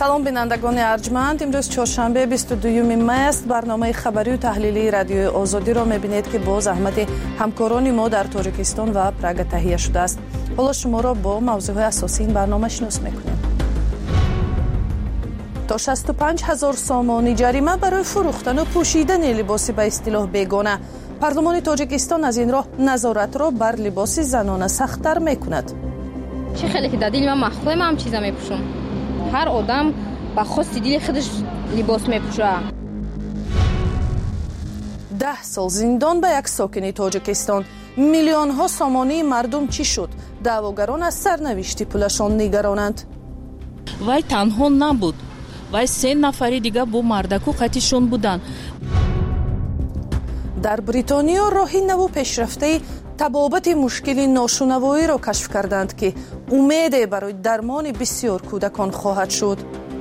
салом бинандагони арҷманд, имрӯз чоршанбе 22 май аст. барномаи хабарию таҳлилии радиои озодиро мебинед ки бо заҳмати ҳамкорони мо дар тоҷикистон ва Прага таҳия шудааст. ҳоло шуморо бо мавзӯъҳои асосии ин барнома шинос мекунем. то 65 000 сомони ҷарима барои фурӯхтану пӯшидани либоси ба истилоҳ бегона. парлумони тоҷикистон аз ин роҳ назоратро бар либоси занона сахттар мекунад. چی خیلی که دادیل من مخفیم هم چیزا میپوشم. هر آدم با خواست دیل خودش لباس میپوشه. 10 سال زندان به یک ساکن تاجیکستان. میلیون ها سامانه مردم چی شد؟ دعواگران از سرنوشت پولشان نگرانند. وای تنها نبود. وای 3 نفری دیگه با مردکو قطعشون بودن. در بریتانیا راهی نو پیشرفته табобати мушкили ношунавоиро кашф карданд ки умеде барои дармони бисёр кӯдакон хоҳад шуд.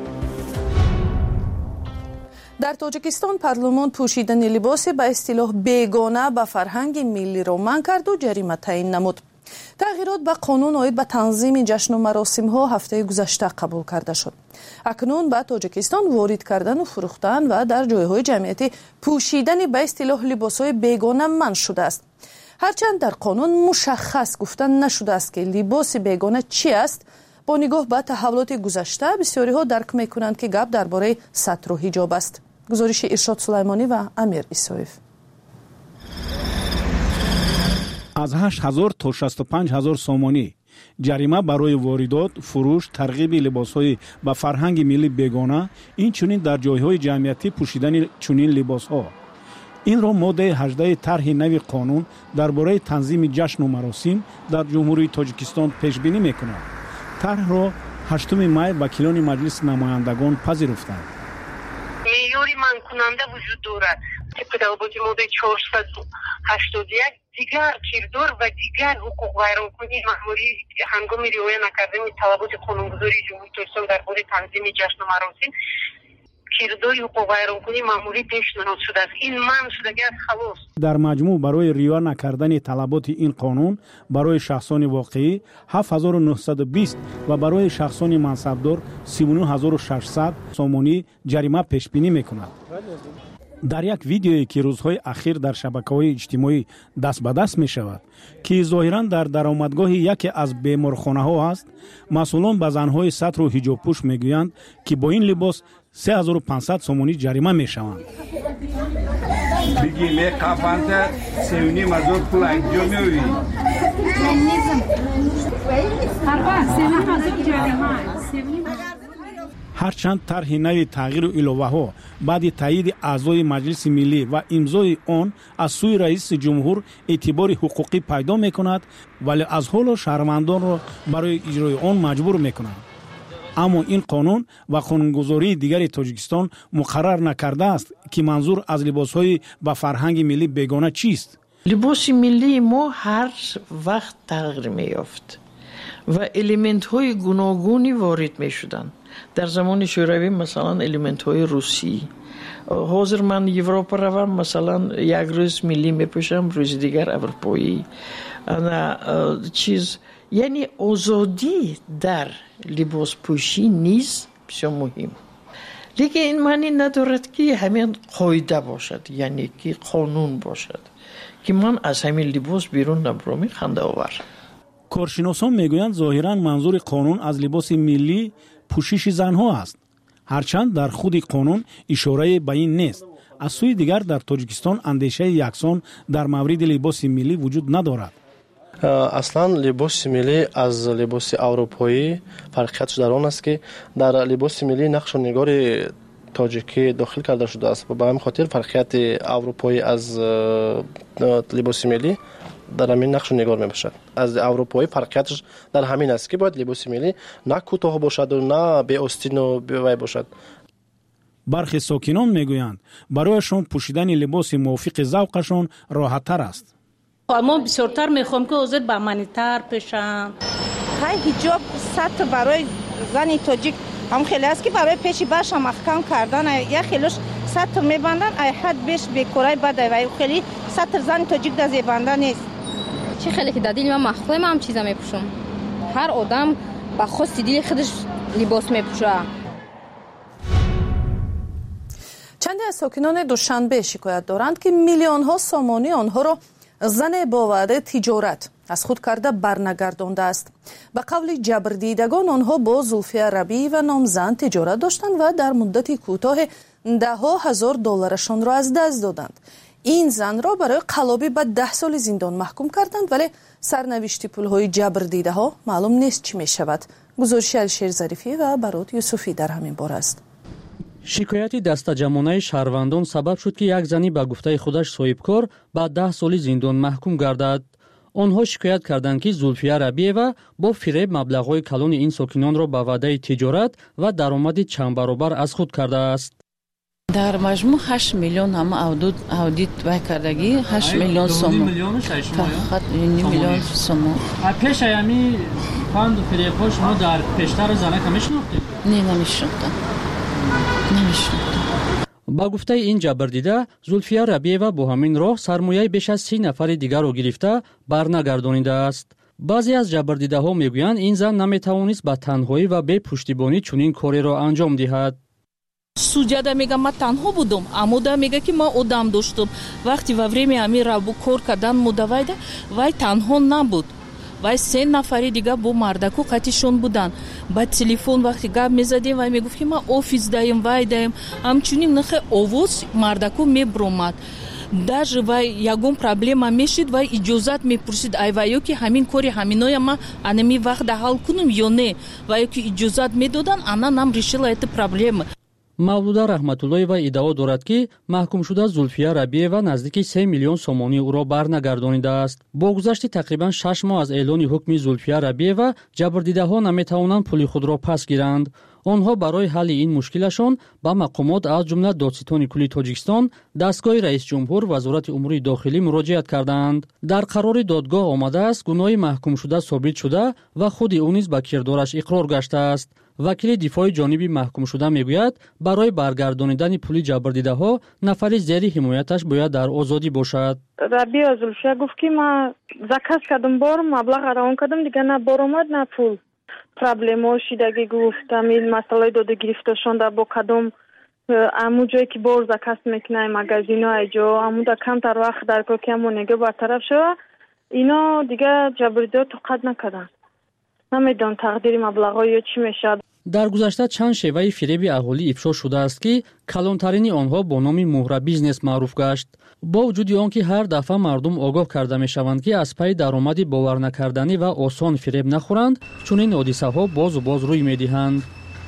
дар тоҷикистон парлумон пӯшидани либоси ба истилоҳ бегона ба фарҳанги миллиро манъ карду ҷарима таъин намуд. тағйирот ба қонун оид ба танзими ҷашну маросимҳо ҳафтаи гузашта қабул карда шуд. акнун ба тоҷикистон ворид кардану фурӯхтан ва дар ҷойҳои ҷамъиятӣ пӯшидани ба истилоҳ либосҳои бегона манъ шудааст. ҳарчанд дар қонун мушаххас гуфта нашудааст ки либоси бегона чӣ аст, бо нигоҳ ба таҳаввулоти гузашта бисёриҳо дарк мекунанд ки гап дар бораи сатру ҳиҷоб аст. гузориши Иршод Сулаймонӣ ва Амир Исоев. аз 8000 то 65000 сомонӣ ҷарима барои воридот, фурӯш, тарғиби либосҳои ба фарҳанги миллӣ бегона, инчунин дар ҷойҳои ҷамъиятӣ пӯшидани чунин либосҳо. инро моддаи 18 тарҳи нави қонун дар бораи танзими ҷашну маросим дар ҷумҳурии Тоҷикистон пешбинӣ мекунад. тарҳро 8 май вакилони маҷлиси намояндагон пазируфтанд. меъёри манъкунанда вуҷуд дорад. طبق ضوابط ماده 481 دیگر کردار و دیگر حقوق ویرانکنی مأموری هنگام رعایت نکردن طلبات قانونگذاری جمهوری تاجیکستان درباره تنظیم جشن و مراسم کردار حقوق ویرانکنی مأموری پیشنهاد شده است. این منع شدگی است خلاص. در مجموع برای رعایت نکردن طلبات این قانون برای شخصان واقعی 7920 و برای شخصان منصبدار 39600 سامانی جریمه پیش بینی میکند. در یک ویدیویی که روزهای اخیر در شبکه‌های اجتماعی دست به دست می شود که ظاهراً در درآمدگاه یکی از بیمارخانه‌ها است، مسئولان به زنهای سطر و حجاب پوش میگویند که با این لباس 3500 سامانی جریمه می شوند. بگی می قفانت سیونی مزور پول انجام میوی. ҳарчанд тарҳи нави тағйиру иловаҳо баъди таъиди аъзои маҷлиси миллӣ ва имзои он аз сӯи раиси ҷумҳур эътибори ҳуқуқӣ пайдо мекунад, вале аз ҳоло шаҳрвандонро барои иҷрои он маҷбур мекунад. аммо ин қонун ва қонунгузории дигари Тоҷикистон муқаррар накардааст ки манзур аз либосҳои ба фарҳанги миллӣ бегона чист. либоси миллии мо ҳар вақт тағйир меёфт ва элементҳои гуногуни ворид мешуданд. در زمان شوروی مثلا الیمنت های روسی. حاضر من یوروپا روم مثلا یک روز ملی میپوشم، روز دیگر اروپایی. چیز یعنی آزادی در لباس پوشی نیز بسیار مهم. لیکن این معنی ندارد که همین قاعده باشد، یعنی که قانون باشد که من از همین لباس بیرون نبرم. خنده آور. کارشناسان میگویند ظاهرا منظور قانون از لباس ملی پوشش زنها است. هرچند در خود قانون اشاره به این نیست. از سوی دیگر در تاجیکستان اندیشه یکسان در مورد لباس ملی وجود ندارد. اصلا لباس ملی از لباس اروپایی فرقیتش در آن است که در لباس ملی نقش و نگار تاجیکی داخل کرده شده است و به همین خاطر فرقیت اروپایی از لباس ملی در همین نقش و نگار میباشد. از اروپایی فرقیتش در همین است که باید لباس ملی نه کوتاه باشد و نه بی آستین و بی وی باشد. برخی ساکنان میگویند برایشان پوشیدن لباس موافق ذوقشان راحت‌تر است. اما بسیارتر میخوام که حاضر با منیتر پیشم. های حجاب سطح برای زن تاجیک هم خیلی است که برای پیشی برش هم محکم کردن یا خیلیش سطح میبندن ای حد بیش بیکورای بده و خیلی سطح زن تاجیک در زیبنده نیست. چی خیلی که دادیل من مخفیم هم چیزا میپوشم. هر آدم با خواست دیل خودش لباس میپوشه. چندی از ساکنان دوشنبه شکایت دارند که میلیون ها سامانی آنها را زن با وعده تجارت از خود کرده برنگردانده است. به قول جبردیدگان آنها با زلفیه ربی و نامزن تجارت داشتند و در مدت کوتاه $10,000 را از دست دادند. این زن را برای قلابی به 10 سال زندان محکوم کردند، ولی سرنوشت پولهای جبردیده ها معلوم نیست چی می شود. گزارش الشیر ظریفی و برات یوسفی در همین باره است. شکایت دستجمعانه شهروندان سبب شد که یک زنی به گفته خودش صاحبکار به 10 سال زندان محکوم گردد. آنها شکایت کردند که زلفیه ربیعова با فریب مبلغ‌های کلان این ساکنان را به وعده تجارت و درآمد چند برابر از خود کرده است. در مجموع 8 میلیون هم اودیت وای کردگی 8 میلیون سوم. فقط میلیون سوم. پیش ایامی فاند فریب‌ها شما در پیشتر زنک میشناختید؟ نه نمیشناختم. با گفته این جبردیده زلفیه ربیعова با همین راه سرمایه بیش از 30 نفر دیگر را گرفته برنگردانیده است. بعضی از جبردیده ها میگویند این زن نمیتوانست با تنهایی و بی پشتیبانی چنین کاری را انجام دهد. سوجاده میگه من تنها بودم، اموده میگه که من آدم داشتم. وقتی و время امی رابو کار کردن مدوایده وای تنها نبود. وای 3 نفری دیگه با مردکو قطیشون بودن. با تلفن وقتی گپ میزدیم وای میگفت که ما آفیس دایم وای دایم همچنین نخ آواز مردکو میبرومد. даже وای یگون پرابلم میشید وای اجازت میپرسید ای وایو که همین کاری همینای ما انمی وقت حل کنم یا نه. وای که اجازت میدادن انا нам решила это проблема. мавлуда раҳматуллоева иддао дорад ки маҳкумшуда зулфия рабиева наздики 3 миллион сомонии ӯро барнагардонидааст. бо гузашти тақрибан 6 моҳ аз эълони ҳукми зулфия рабиева ҷабрдидаҳо наметавонанд пули худро пас гиранд. онҳо барои ҳалли ин мушкилашон ба мақомот аз ҷумла додситони кулли тоҷикистон, дастгоҳи раисҷумҳур, вазорати умури дохилӣ муроҷиат карданд. дар қарори додгоҳ омадааст гуноҳи маҳкумшуда собит шуда ва худи ӯ низ ба кирдораш иқрор гаштааст. вакили дифои ҷониби маҳкумшуда мегӯяд барои баргардонидани пули ҷабрдидаҳо нафари зери ҳимояташ бояд дар озодӣ бошад. рабиа зулфия гуфт ки ман заказ кардам бор маблағ равон кардам дига на боромад на пул проблемо шидаги гуфтам ин масъалаи дода гирифташонда бо кадом аму ҷое ки бор заказ мекунай магазино айҷо амуда камтар вақт дар кор ки аму нега бартараф шава ино дига ҷабрдидаҳо тоқат накарданд. намедонам тақдири маблағҳо ё чӣ мешавад. дар гузашта чанд шеваи фиреби аҳолӣ ифшо шудааст ки калонтарини онҳо бо номи муҳра бизнес маъруф гашт. бо вуҷуди он ки ҳар дафъа мардум огоҳ карда мешаванд ки аз пайи даромади боварнакарданӣ ва осон фиреб нахӯранд, чунин ҳодисаҳо бозу боз рӯй медиҳанд.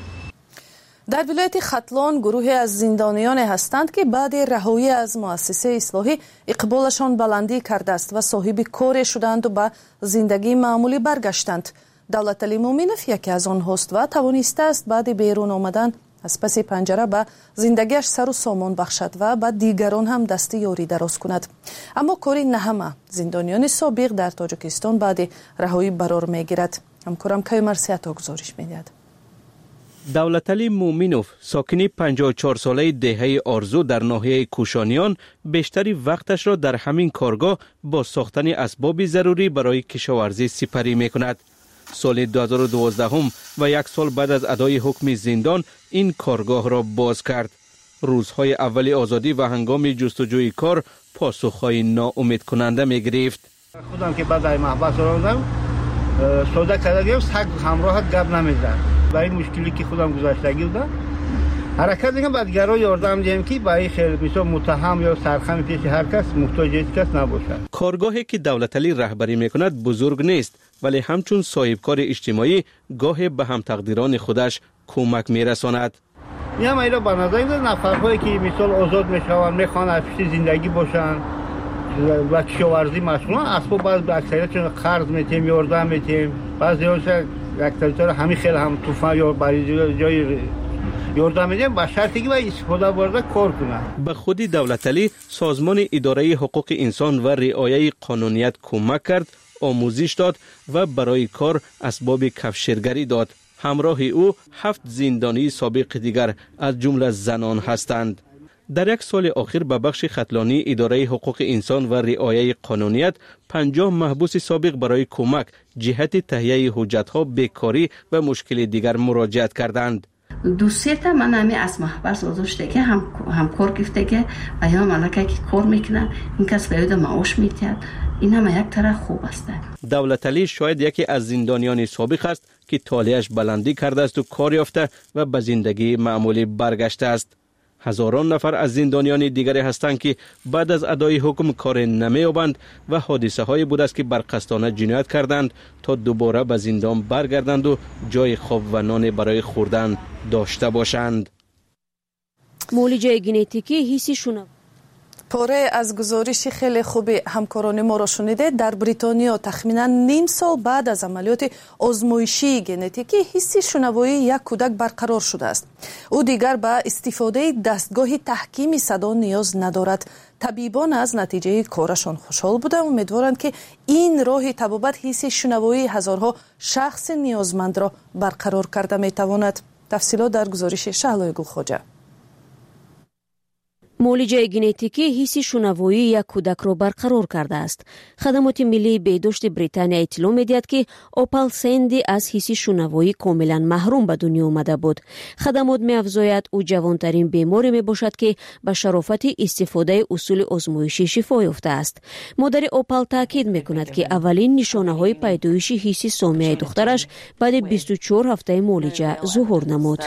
در ولایت ختلان گروهی از زندانیان هستند که بعد رهایی از مؤسسه اصلاحی اقبالشان بلندی کرده است و صاحب کار شدند و به زندگی معمولی برگشتند. دولت علی مومنوف یکی از آنهاست و توانسته است بعد بیرون آمدن از پس پنجره به زندگیش سر و سامان بخشد و به دیگران هم دست یاری دراز کند. اما کاری نه همه زندانیان سابق در تاجیکستان بعد رهایی قرار میگیرد. همکارم کیومر سیاتا گزارش میدهد. دولت علی مومنوف ساکن 54 ساله دهه آرزو در ناحیه کوشانیان بیشتری وقتش را در همین کارگاه با ساختن اسباب ضروری برای کشاورزی سپری میکند. سال 2012 و یک سال بعد از ادای حکم زندان این کارگاه را باز کرد. روزهای اول آزادی و هنگام جستجوی کار پاسخهای ناامید کننده می گرفت. خودم که بعد از محبس آمدم سودا کردم سگ همراهت گپ نمیزد. با این مشکلی که خودم گذاشتگی بودم حرکت دیگه بعد گرای یاردم دیم که با این خیلی مثلا متهم یا سرخم پیش هر کس محتاج هیچ کس نباشد. کارگاهی که دولت علی رهبری میکند بزرگ نیست ولی همچون صاحبکار اجتماعی گاهی به هم تقدیران خودش کمک میرساند. میام اینا به نظر نفرهایی که مثلا آزاد میشوند میخوان از پیش زندگی باشن و کشاورزی مشغولن اسباب بعض اکثریتشون قرض میتیم یاردم میتیم بعضی‌هاش اکثریت‌ها همین خیلی هم طوفان یا برای جای یاردم میدیم با شرطی که با استفاده برده کار کنند. به خودی دولت علی سازمان اداره حقوق انسان و رعایت قانونیت کمک کرد، آموزش داد و برای کار اسباب کفشیرگری داد. همراه او 7 زندانی سابق دیگر از جمله زنان هستند. در یک سال اخیر به بخش ختلانی اداره حقوق انسان و رعایت قانونیت 50 محبوس سابق برای کمک جهت تهیه حجت‌ها بیکاری و مشکل دیگر مراجعت کردند. دو سه تا من همی از محبس گذاشته که هم کار گفته که ایا ملکه که کار میکنن این کس باید معاش میتید. این هم یک طرح خوب است. دولت علی شاید یکی از زندانیان سابق است که طالعش بلندی کرده است و کار یافته و به زندگی معمولی برگشته است. هزاران نفر از زندانیان دیگری هستند که بعد از ادای حکم کار نمی‌یابند و حادثه های بود است که بر قصدانه جنایت کردند تا دوباره به زندان برگردند و جای خواب و نان برای خوردن داشته باشند. معالجه ژنتیکی حسی شنوا. پاره از گزارش خیلی خوبی همکاران ما را شنیده. در بریتانیا تخمینا نیم سال بعد از عملیات آزمایشی ژنتیکی حس شنوایی یک کودک برقرار شده است. او دیگر به استفاده دستگاه تحکیم صدا نیاز ندارد. طبیبان از نتیجه کارشان خوشحال بودند و امیدوارند که این راه طبابت حس شنوایی هزارها شخص نیازمند را برقرار کرده میتواند. تفصیلات در گزارش شهلای گلخواجه. معالجه ژنتیکی حس شنوایی یک کودک را برقرار کرده است. خدمات ملی بهداشت بریتانیا اطلاع می‌دهد که اوپال سندی از حس شنوایی کاملا محروم به دنیا آمده بود. خدمات می‌افزاید او جوانترین بیماری میباشد که به شرافت استفاده اصول آزمایشی شفا یافته است. مادر اوپال تاکید می‌کند که اولین نشانه‌های پیدایش حس سامیه دخترش بعد 24 هفته معالجه ظهور نمود.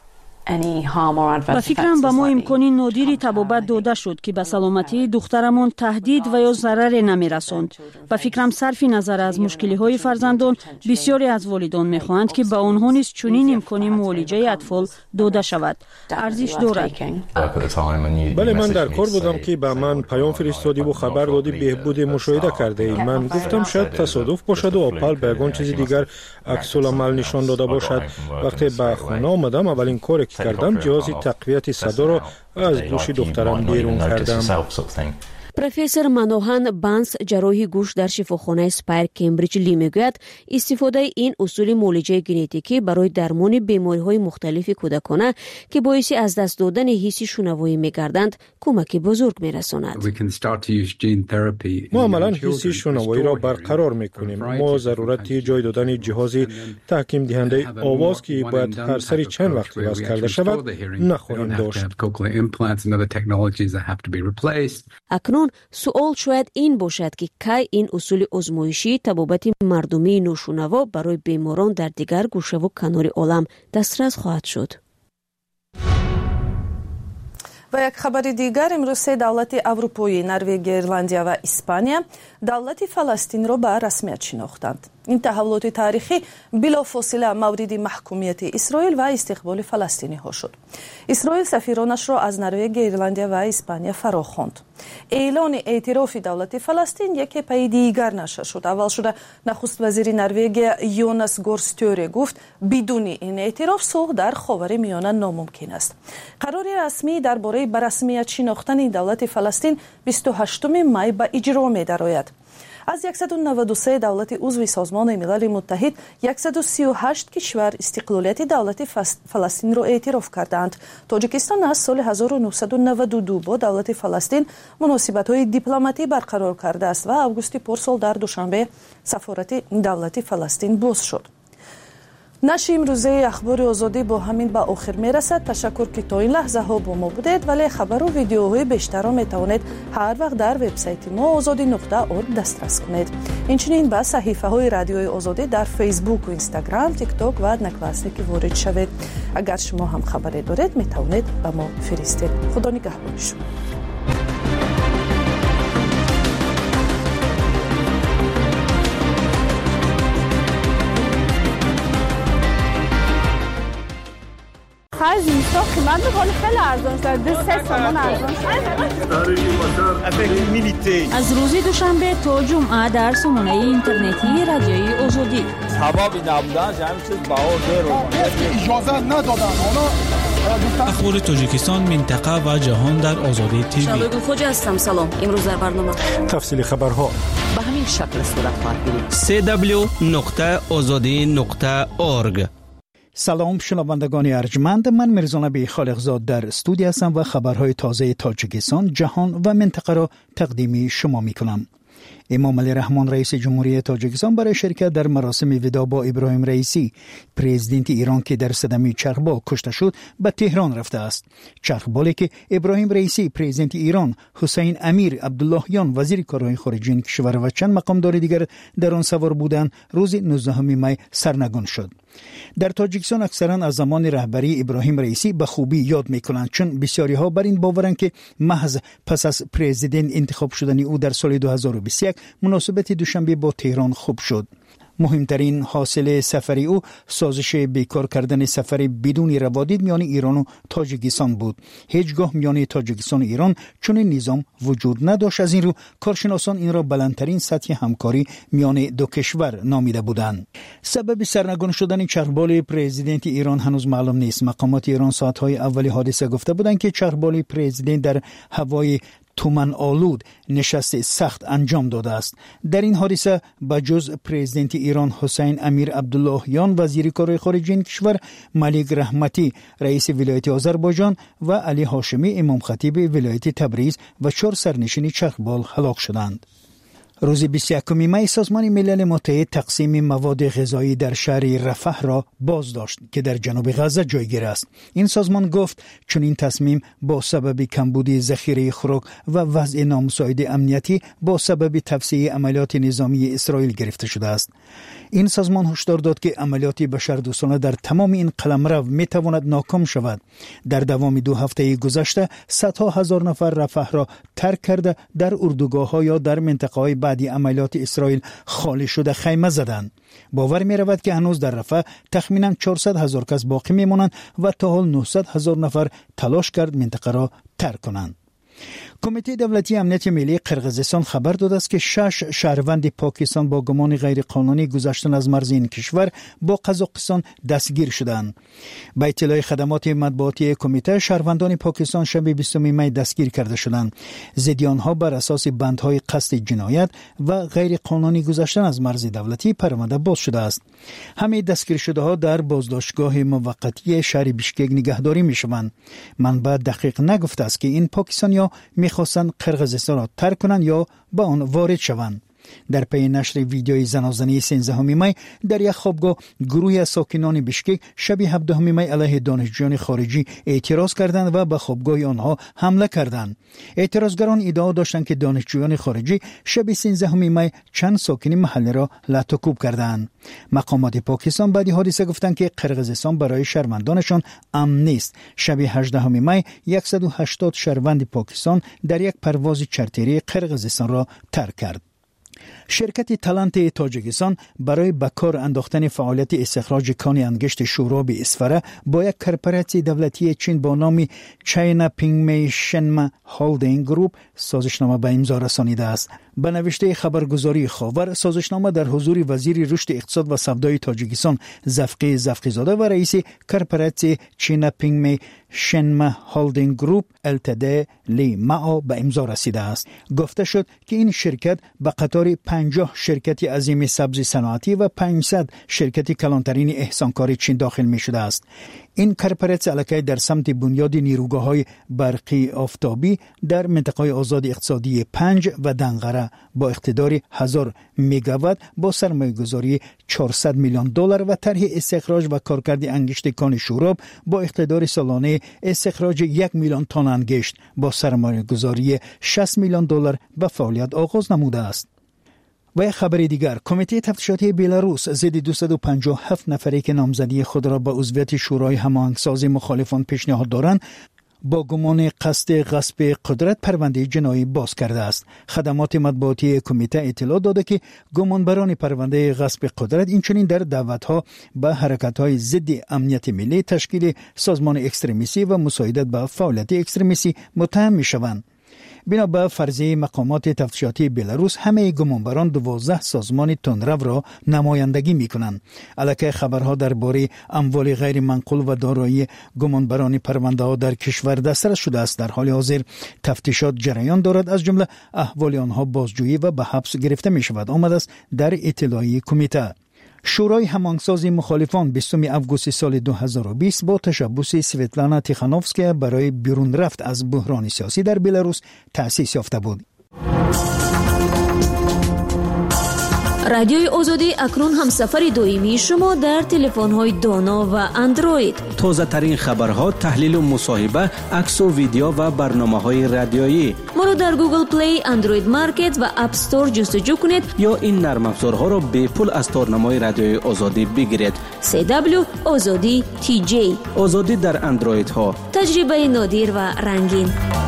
با فکرم به ما امکانی نادری طبابت داده شد که به سلامتی دخترمان تهدید و یا ضرر نمی رساند. با فکرم صرف نظر از مشکلی های فرزندان بسیاری از والدان می خواهند که به آنها نیز چنین امکانی معالجه اطفال داده شود. ارزش دارد. بله، من در کار بودم که به من پیام فرستادی و خبر دادی بهبود مشاهده کرده ای. من گفتم شاید تصادف باشد و اوپال به یگان چیز دیگر عکس العمل نشان داده باشد. وقتی به خانه آمدم اولین کاری که کردم جهاز تقویت صدا را از گوش دخترم بیرون کردم. پروفسور منوهان بانس جراح گوش در شفاخانه اسپایر کمبریج لی میگوید استفاده این اصول معالجه ژنتیکی برای درمان بیماری‌های مختلف کودکانه که باعث از دست دادن حس شنوایی می‌گردند کمک بزرگ می‌رساند. ما عملاً حس شنوایی را برقرار می‌کنیم. ما ضرورت جای دادن جهاز تحکیم دهنده آواز که باید هر سری چند وقت وصل کرده شود نخواهیم داشت. اکنون سوال شاید این باشد که کی این اصول آزمایشی طبابت مردمی ناشنوا برای بیماران در دیگر گوشه و کنار عالم دسترس خواهد شد. و یک خبر دیگر، امروز سه دولت اروپایی نروژ، ایرلندیا و اسپانیا دولت فلسطین را به رسمیت شناختند. این تحولات تاریخی بلافاصله مورد محکومیت اسرائیل و استقبال فلسطینی ها شد. اسرائیل سفیرانش را از نروژ، ایرلندیا و اسپانیا فراخواند. اعلان اعتراف دولت فلسطین یک پای دیگر نشر شد. اول شده نخست وزیر نروژ یوناس گورستوره گفت بدون این اعتراف صلح در خاورمیانه ناممکن است. قرار رسمی درباره به رسمیت شناختن دولت فلسطین 28 می به اجرا می درآید. از 193 دولت عضو سازمان ملل متحد 138 کشور استقلالیت دولت فلسطین را اعتراف کردند. تاجیکستان از سال 1992 با دولت فلسطین مناسبت‌های دیپلماتی برقرار کرده است و آگوست پارسال در دوشنبه سفارت دولت فلسطین باز شد. نشر امروزه اخبار آزادی با همین به آخر میرسد. تشکر که تا این لحظه ها با ما بودید. ولی خبر و ویدیوهای بیشتر را میتوانید هر وقت در وبسایت ما azadi.org دسترس کنید. اینچنین به صحیفه های رادیوی آزادی در فیسبوک و اینستاگرام، تیک تاک و نکلاسیک وارد شوید. اگر شما هم خبری دارید میتوانید به ما فرستید. خدا نگهدار شما. خرج اینستا قیمت بخوری خیلی ارزان شد. 3 تومان ارزان شد. از روز دوشنبه تا جمعه در سامانه اینترنتی رادیوی آزادی. ثوابی نبودن همین چیز بهار رو اجازه ندادن. اخبار تاجیکستان، منطقه و جهان در آزادی تیوی. شهلای گلخواجه هستم. سلام. امروز در برنامه تفصیل خبرها به همین شکل صورت خواهد گرفت. www.azadi.org. سلام شنوندگان ارجمند، من میرزا نبی خالقزاد در استودیو هستم و خبرهای تازه تاجیکستان، جهان و منطقه را تقدیم شما میکنم. امام علی رحمان رئیس جمهوری تاجیکستان برای شرکت در مراسم وداع با ابراهیم رئیسی پرزیدنت ایران که در صدمه چرخبال کشته شد به تهران رفته است. چرخبالی که ابراهیم رئیسی پرزیدنت ایران، حسین امیر عبداللهیان وزیر کارهای خارجه کشور و چند مقامدار دیگر در آن سوار بودند روز 19 می سرنگون شد. در تاجیکستان اکثرا از زمان رهبری ابراهیم رئیسی به خوبی یاد میکنند، چون بسیاری ها بر این باورند که محض پس از پرزیدنت انتخاب شدن او در سال 2021 مناسبت دوشنبه با تهران خوب شد. مهمترین حاصل سفری او سازش بیکار کردن سفر بدون روادید میان ایران و تاجیکستان بود. هیچگاه میان تاجیکستان و ایران چنین نظام وجود نداشت. از این رو کارشناسان این را بلندترین سطح همکاری میان دو کشور نامیده بودند. سبب سرنگون شدن چرخبال پرزیدنت ایران هنوز معلوم نیست. مقامات ایران ساعت‌های اولی حادثه گفته بودند که چرخبال پرزیدنت در هوای تومن آلود نشست سخت انجام داده است. در این حادثه بجز پرزیدنت ایران حسین امیر عبداللهیان وزیر کارهای خارجه کشور، ملیک رحمتی رئیس ولایت آذربایجان و علی هاشمی امام خطیب ولایت تبریز و 4 سرنشین چرخبال هلاک شدند. روز 21 می سازمان ملل متحد تقسیم مواد غذایی در شهر رفح را باز داشت که در جنوب غزه جایگیر است. این سازمان گفت چون این تصمیم با سبب کمبود ذخیره خوراک و وضع نامساعد امنیتی با سبب توسعه عملیات نظامی اسرائیل گرفته شده است. این سازمان هشدار داد که عملیات بشردوستانه در تمام این قلمرو می تواند ناکام شود. در دوام 2 هفته گذشته صدها هزار نفر رفح را ترک کرده در اردوگاه‌ها یا در منطقه‌های بعدی عملیات اسرائیل خالی شده خیمه زدند. باور می رود که هنوز در رفح تخمینا 400,000 کس باقی می مانند و تا حال 900,000 نفر تلاش کرد منطقه را ترک کنند. کمیته دولتی امنیت ملی قرقیزستان خبر داده است که 6 شهروند پاکستان با گمان غیرقانونی گذشتن از مرز این کشور با قزاقستان دستگیر شدند. با اطلاع خدمات مطبوعاتی کمیته، شهروندان پاکستان شب 20 می دستگیر کرده شدند. ضد آنها بر اساس بندهای قصد جنایت و غیرقانونی گذشتن از مرز دولتی پرونده باز شده است. همه دستگیر شده ها در بازداشتگاه موقتی شهر بیشکک نگهداری می شوند. منبع دقیق نگفته است که این پاکستانی‌ها می‌خواستند قرقیزستان را ترک کنند یا به آن وارد شوند. در پی نشر ویدیوی زنازنی 13 می در یک خوابگاه، گروهی از ساکنان بیشکک شب 17 می علیه دانشجویان خارجی اعتراض کردند و به خوابگاه آنها حمله کردند. اعتراضگران ادعا داشتند که دانشجویان خارجی شب 13 می چند ساکن محله را لطو کوب کردند. مقامات پاکستان بعد حادثه گفتند که قرقیزستان برای شهروندانشان امن نیست. شب 18 می 180 شهروند پاکستان در یک پرواز چارتری قرقیزستان را ترک کرد. شرکت تالنت تاجیکستان برای به کار انداختن فعالیت استخراج کان انگشت شوراب اسفره با یک کارپوریسیون دولتی چین با نام چاینا پینگمی شنما هولدینگ گروپ سازشنامه به امضا رسانیده است. به نوشته خبرگزاری خاور، سازشنامه در حضور وزیر رشد اقتصاد و سودای تاجیکستان زفقی زاده و رئیس کارپوریسیون چاینا پینگمی شنما هولدینگ گروپ التد لی معا به امضا رسیده است. گفته شد که این شرکت به قطار 50 شرکت عظیم سبزی صنعتی و 500 شرکت کلانترین احسانکاری چین داخل می شده است. این کارپوریسیون علاقه در سمت بنیاد نیروگاه‌های برقی آفتابی در منطقه آزاد اقتصادی 5 و دنقره با اقتدار 1000 مگاوات با سرمایه‌گذاری $400 میلیون و طرح استخراج و کارکرد انگشت کان شوراب با اقتدار سالانه استخراج 1 میلیون تن انگشت با سرمایه‌گذاری $60 میلیون به فعالیت آغاز نموده است. و یک خبر دیگر، کمیته تفتیشاتی بلاروس ضد 257 نفری که نامزدی خود را به عضویت شورای هماهنگسازی مخالفان پیشنهاد دارند با گمان قصد غصب قدرت پرونده جنایی باز کرده است. خدمات مطبوعاتی کمیته اطلاع داده که گمانبران پرونده غصب قدرت اینچنین در دعوت‌ها به حرکت‌های ضد امنیت ملی، تشکیل سازمان اکستریمیستی و مساعدت به فعالیت اکستریمیستی متهم می‌شوند. بنا به فرضیه مقامات تفتیشاتی بلاروس، همه گمانبران 12 سازمان تندرو را نمایندگی می‌کنند. البته خبرها درباره اموال غیر منقول و دارایی گمانبران پرونده‌ها در کشور دسترس شده است. در حال حاضر تفتیشات جریان دارد، از جمله احوال آنها بازجویی و به حبس گرفته می‌شود آمده است. در اطلاعیه کمیته شورای هماهنگسازی مخالفان 20 آگوست سال 2020 با تشبث سویتلانا تیخانوفسکیا برای بیرون رفت از بحران سیاسی در بلاروس تأسیس یافته بود. رادیوی آزادی اکنون هم سفر دائمی شما در تلفن‌های دانا و اندروید. تازه ترین خبرها، تحلیل و مصاحبه، عکس و ویدیو و برنامه‌های رادیویی. ما رو در گوگل پلی، اندروید مارکت و اپ استور جستجو کنید یا این نرم افزارها را به پول از تارنمای رادیوی آزادی بگیرید. CW آزادی TJ. آزادی در اندروید ها. تجربه نادر و رنگین.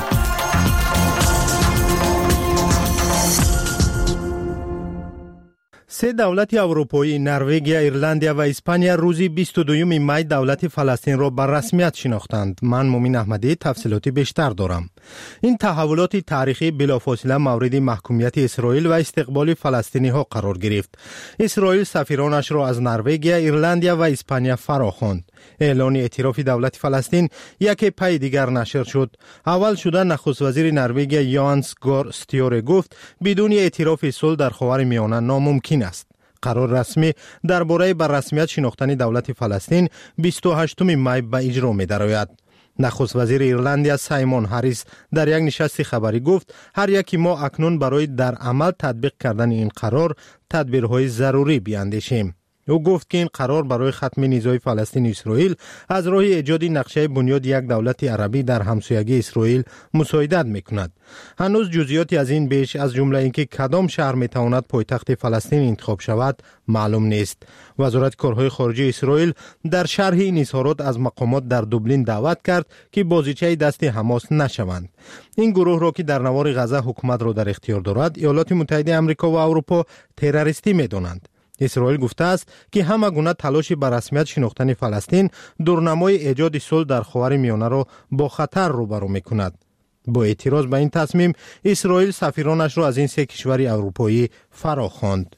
سه دولت اروپایی نروژ، ایرلند و اسپانیا روز 22 می دولت فلسطین را به رسمیت شناختند. من مومن احمدی تفصیلاتی بیشتر دارم. این تحولات تاریخی بلافاصله مورد محکومیت اسرائیل و استقبال فلسطینی ها قرار گرفت. اسرائیل سفیرانش را از نروژ، ایرلند و اسپانیا فراخواند. اعلان اعتراف دولت فلسطین یک پی دیگر نشر شد. اول شده نخست وزیر نروژ یانس گار ستیور گفت بدون اعتراف صلح در خاورمیانه ناممکن است. قرار رسمی درباره به رسمیت شناختن دولت فلسطین 28 می به اجرا می درآید. نخست وزیر ایرلندیا سایمون هریس در یک نشست خبری گفت هر یکی ما اکنون برای در عمل تطبیق کردن این قرار تدبیرهای ضروری بیاندیشیم. او گفت که این قرار برای ختم نزاع فلسطین و اسرائیل از راه ایجاد نقشه بنیاد یک دولت عربی در همسایگی اسرائیل مساعدت میکند. هنوز جزئیاتی از این بیش از جمله اینکه کدام شهر میتواند پایتخت فلسطین انتخاب شود معلوم نیست. وزارت کارهای خارجه اسرائیل در شرح این اظهارات از مقامات در دوبلین دعوت کرد که بازیچه دست حماس نشوند. این گروه را که در نوار غزه حکومت را در اختیار دارد ایالات متحده آمریکا و اروپا تروریستی میدانند. اسرائیل گفته است که همه گونه تلاش به رسمیت شناختن فلسطین دورنمای ایجاد صلح در خاورمیانه را با خطر روبرو می‌کند. با اعتراض به این تصمیم اسرائیل سفیرانش را از این سه کشور اروپایی فراخواند.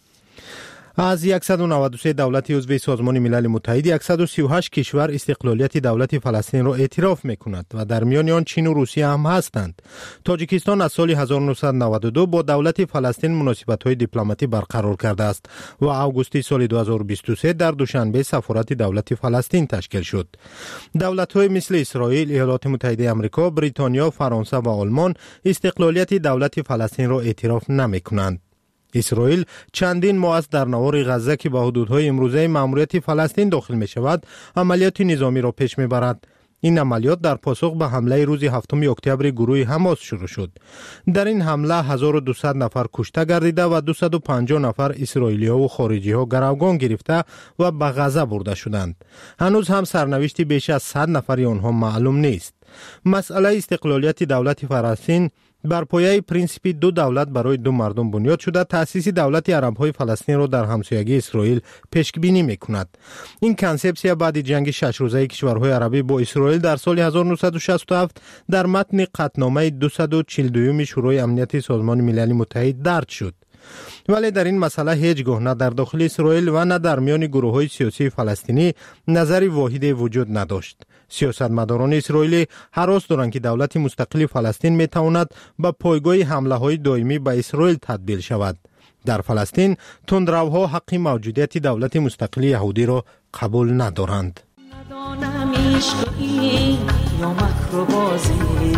از 193 دولت عضو سازمان ملل متحد 138 کشور استقلالیت دولت فلسطین را اعتراف می‌کند و در میان آن چین و روسیه هم هستند. تاجیکستان از سال 1992 با دولت فلسطین مناسبت‌های دیپلماتی برقرار کرده است و آگوست سال 2023 در دوشنبه سفارت دولت فلسطین تشکیل شد. دولت‌های مثل اسرائیل، ایالات متحده آمریکا، بریتانیا، فرانسه و آلمان استقلالیت دولت فلسطین را اعتراف نمی‌کنند. اسرائیل چندین ماه است در نوار غزه که به حدودهای امروزه مأموریت فلسطین داخل می شود عملیات نظامی را پیش می برد. این عملیات در پاسخ به حمله روز 7 اکتبر گروه حماس شروع شد. در این حمله 1200 نفر کشته گردیده و 250 نفر اسرائیلی‌ها و خارجی‌ها گروگان گرفته و به غزه برده شدند. هنوز هم سرنوشت بیش از 100 نفر آنها معلوم نیست. مسئله استقلالیت دولت فلسطین بر پایه پرینسیپ دو دولت برای دو مردم بنیاد شده تأسیس دولت عرب‌های فلسطین را در همسایگی اسرائیل پیش‌بینی می‌کند. این کانسپسیا بعد جنگ 6 روزه کشورهای عربی با اسرائیل در سال 1967 در متن قطعنامه 242 شورای امنیت سازمان ملل متحد درج شد. ولی در این مسئله هیچگاه نه در داخل اسرائیل و نه در میان گروه‌های سیاسی فلسطینی نظری واحدی وجود نداشت. سیاستمداران اسرائیلی هراس دارند که دولت مستقل فلسطین میتواند به پایگاه حمله‌های دائمی به اسرائیل تبدیل شود. در فلسطین تندروها حق موجودیت دولت مستقل یهودی را قبول ندارند. ندانم عشقی یا مکر و بازی،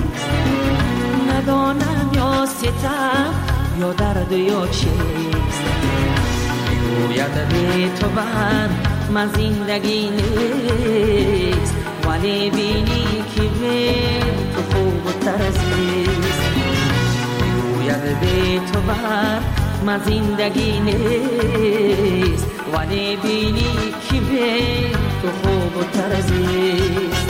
ندانم یا ستم یا درد یا چیست، میگوید به تو من زندگی نیست، ولی بینی که به تو خوب و ترزیست، میگوید به تو من زندگی نیست، ولی بینی که به تو خوب و ترزیست.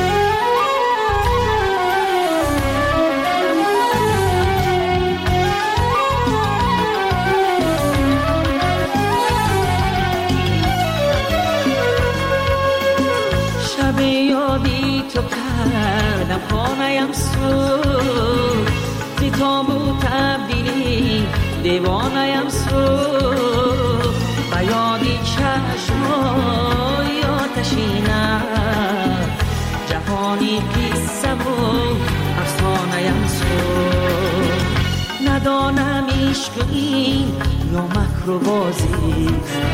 یادی تو کردم خانه‌ام سوخت، زی تابو تبدیلی دیوانه‌ام سوخت، و یادی چشمای آتشینم جهانی قصه و افسانه‌ام سوخت. ندانم عشق این یا مکر و بازی،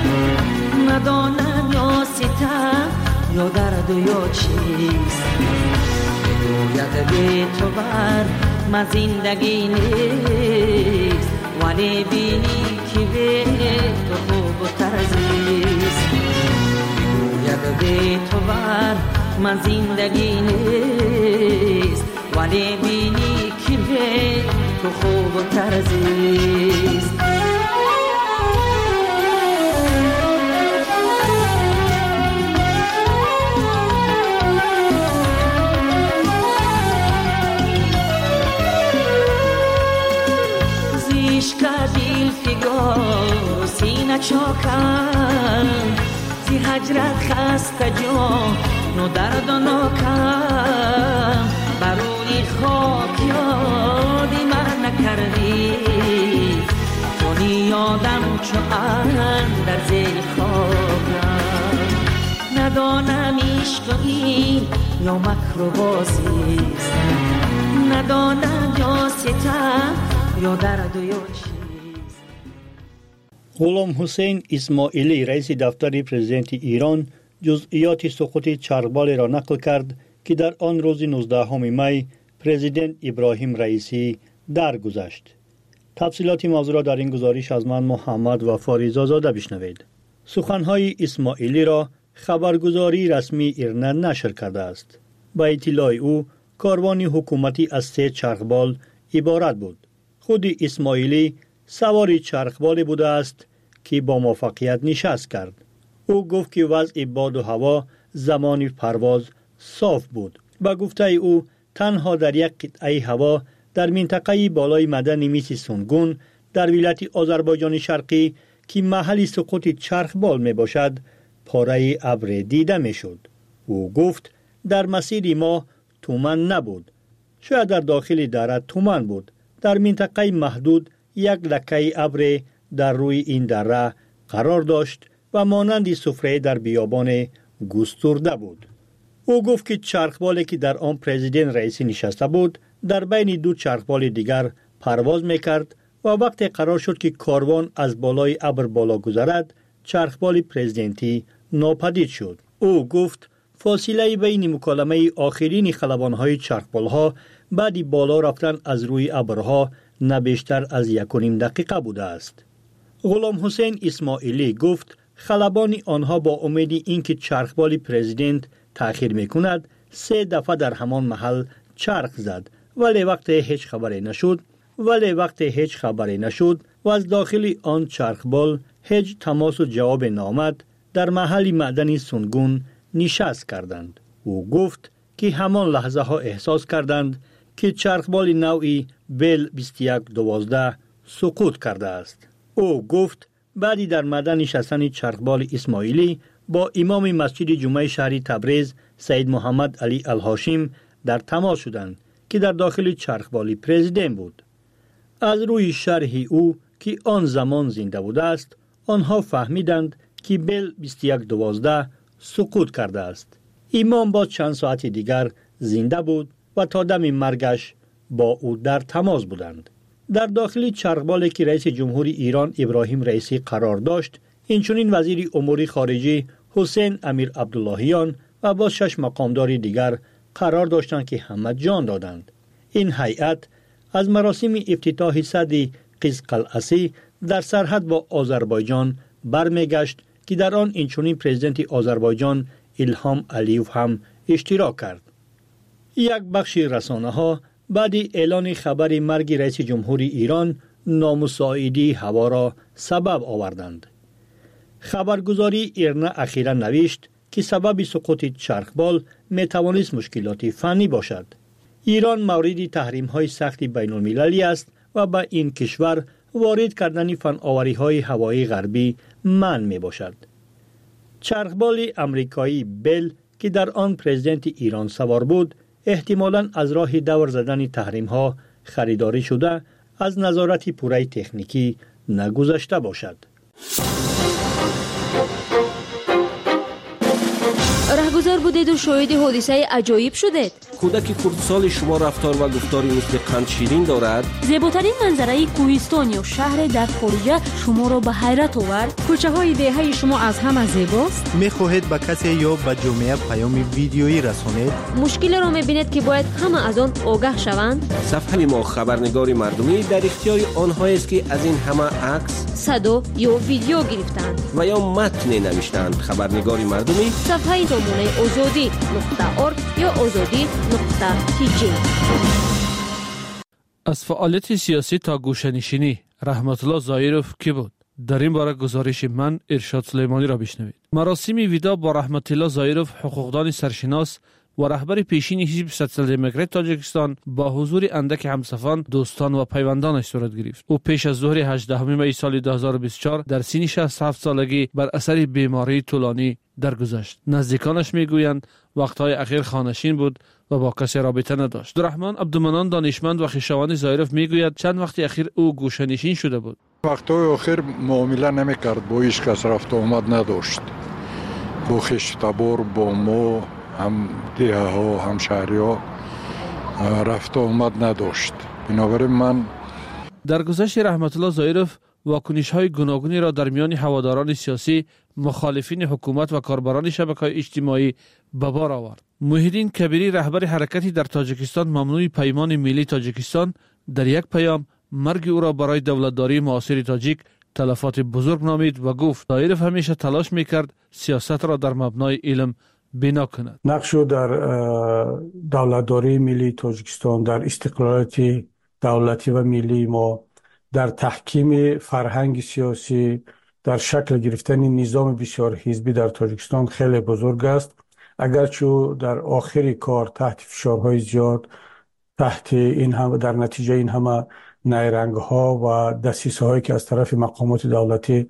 ندانم یا ستم یا درد یا چیست، میگوید به تو من زندگی نیست، ولی بینی که که به تو خوب و ترزیست بگوید به تو بر من زندگی نیست ولی بینی که به تو خوب و ترزیست سینه چاکم زی هجرت خسته جان نو درد و ناکم برونی خاک یادی من نکردی چونی یادم چو در زیر خاکم ندانم عشقی یا مکر و بازیست ندانم یا ستم یا درد و یا غلام حسین اسماعیلی رئیس دفتر پرزیدنت ایران جزئیات سقوط چرخبال را نقل کرد که در آن روز 19 می پرزیدنت ابراهیم رئیسی درگذشت. تفصیلات موضوع را در این گزارش از من محمد وفاری زاده بشنوید. سخنهای اسماعیلی را خبرگزاری رسمی ایرنا نشر کرده است. با اطلاع او کاروان حکومتی از 3 چرخبال عبارت بود. خود اسماعیلی سواری چرخبال بوده است که با موفقیت نشست کرد. او گفت که وضع باد و هوا زمان پرواز صاف بود. با گفته او تنها در یک قطعه هوا در منطقه بالای مدنی مثل سونگون در ولایت آذربایجان شرقی که محل سقوط چرخبال می باشد پاره ابر دیده می شد. او گفت در مسیر ما تومن نبود. شاید در داخل دره تومن بود. در منطقه محدود یک لکه ابر در روی این دره قرار داشت و مانند سفره در بیابان گسترده بود. او گفت که چرخبالی که در آن پرزیدنت رئیسی نشسته بود در بین 2 چرخبال دیگر پرواز میکرد و وقتی قرار شد که کاروان از بالای ابر بالا گذرد چرخبال پرزیدنتی ناپدید شد. او گفت فاصله بین مکالمه آخرین خلبانهای چرخبالها بعد بالا رفتن از روی ابرها نه بیشتر از 1.5 دقیقه بوده است. غلام حسین اسماعیلی گفت خلبان آنها با امید اینکه چرخبال پرزیدنت تأخیر میکند 3 دفعه در همان محل چرخ زد ولی وقتی هیچ خبری نشد و از داخل آن چرخبال هیچ تماس و جواب نامد در محل معدنی سونگون نشست کردند. او گفت که همان لحظه ها احساس کردند که چرخبال نوعی بل 2112 سقوط کرده است. او گفت بعدی در معدن نشستن چرخبال اسماعیلی با امام مسجد جمعه شهری تبریز سید محمد علی الهاشم در تماس شدند که در داخل چرخبال پرزیدنت بود. از روی شرح او که آن زمان زنده بوده است آنها فهمیدند که بل 2112 سقوط کرده است. امام با چند ساعت دیگر زنده بود و تا دم مرگش با او در تماس بودند. در داخل چرخبالی که رئیس جمهوری ایران ابراهیم رئیسی قرار داشت اینچنین وزیر امور خارجه حسین امیر عبداللهیان و با 6 مقامدار دیگر قرار داشتند که همه جان دادند. این هیئت از مراسم افتتاح سد قزقلعسی در سرحد با آذربایجان برمیگشت که در آن اینچنین پرزیدنت آذربایجان ایلهام علیوف هم اشتراک کرد. یک بخش رسانه ها بعد اعلان خبر مرگ رئیس جمهوری ایران نامساعدی هوا را سبب آوردند. خبرگزاری ایرنا اخیرا نوشت که سبب سقوط چرخبال میتوانست مشکلات فنی باشد. ایران مورد تحریم های سخت بین المللی است و با این کشور وارد کردن فناوری های هوایی غربی منع می باشد. چرخبال امریکایی بل که در آن پرزیدنت ایران سوار بود احتمالاً از راه دور زدن تحریم ها خریداری شده از نظارت پوره تکنیکی نگذشته باشد. حاضر بودید و شاهد حادثه عجایب شدید. کودک خردسال شما رفتار و گفتاری مثل قند شیرین دارد. زیباترین منظره کوهستان یا شهر در خارج شما را به حیرت آورد. کوچه های دهه شما از همه زیباست. میخواهید به کسی یا به جامعه پیام ویدیویی رسانید؟ مشکل را میبینید که باید همه از آن آگاه شوند. صفحه ما خبرنگار مردمی در اختیار آنهایی است که از این همه عکس، صدا یا ویدیو گرفتند و یا متن نوشتند. خبرنگار مردمی صفحه نمونه azadi.org یا azadi.tg. از فعالیت سیاسی تا گوشه‌نشینی رحمت الله ظاهرов کی بود؟ در این باره گزارش من ارشاد سلیمانی را بشنوید. مراسم ویدا با رحمت الله ظاهرов حقوقدان سرشناس و رهبر پیشین حزب سوسیال دموکرات تاجیکستان با حضور اندک همسفان، دوستان و پیوندانش صورت گرفت. او پیش از ظهر 18 می سال 2024 در سن 67 سالگی بر اثر بیماری طولانی درگذشت. نزدیکانش میگویند وقتهای اخیر خانشین بود و با کسی رابطه نداشت. عبدالرحمن عبدالمنان دانشمند و خویشاوند ظاهرов میگوید چند وقت اخیر او گوشه‌نشین شده بود. وقتهای اخیر معامله نمیکرد، با هیچ کس رفت آمد نداشت. با خویش تبار، با ما، هم دیه ها، هم شهری ها رفت آمد نداشت. بنابراین من در گذشت رحمت الله ظاهرov واکنش های گوناگونی را در میان هواداران سیاسی، مخالفین حکومت و کاربران شبکه‌های اجتماعی به بار آورد. محیدین کبیری رهبر حرکتی در تاجیکستان ممنوع پیمان ملی تاجیکستان در یک پیام مرگ او را برای دولتداری معاصر تاجیک تلفات بزرگ نامید و گفت ظاهرov همیشه تلاش میکرد سیاست را در مبنای علم بنا کند. نقش در دولتداری ملی تاجیکستان، در استقلالیت دولتی و ملی ما، در تحکیم فرهنگ سیاسی، در شکل گرفتن نظام بسیار حزبی در تاجیکستان خیلی بزرگ است. اگرچه در آخر کار تحت فشارهای زیاد، تحت این همه، در نتیجه این همه نیرنگ ها و دسیسه هایی که از طرف مقامات دولتی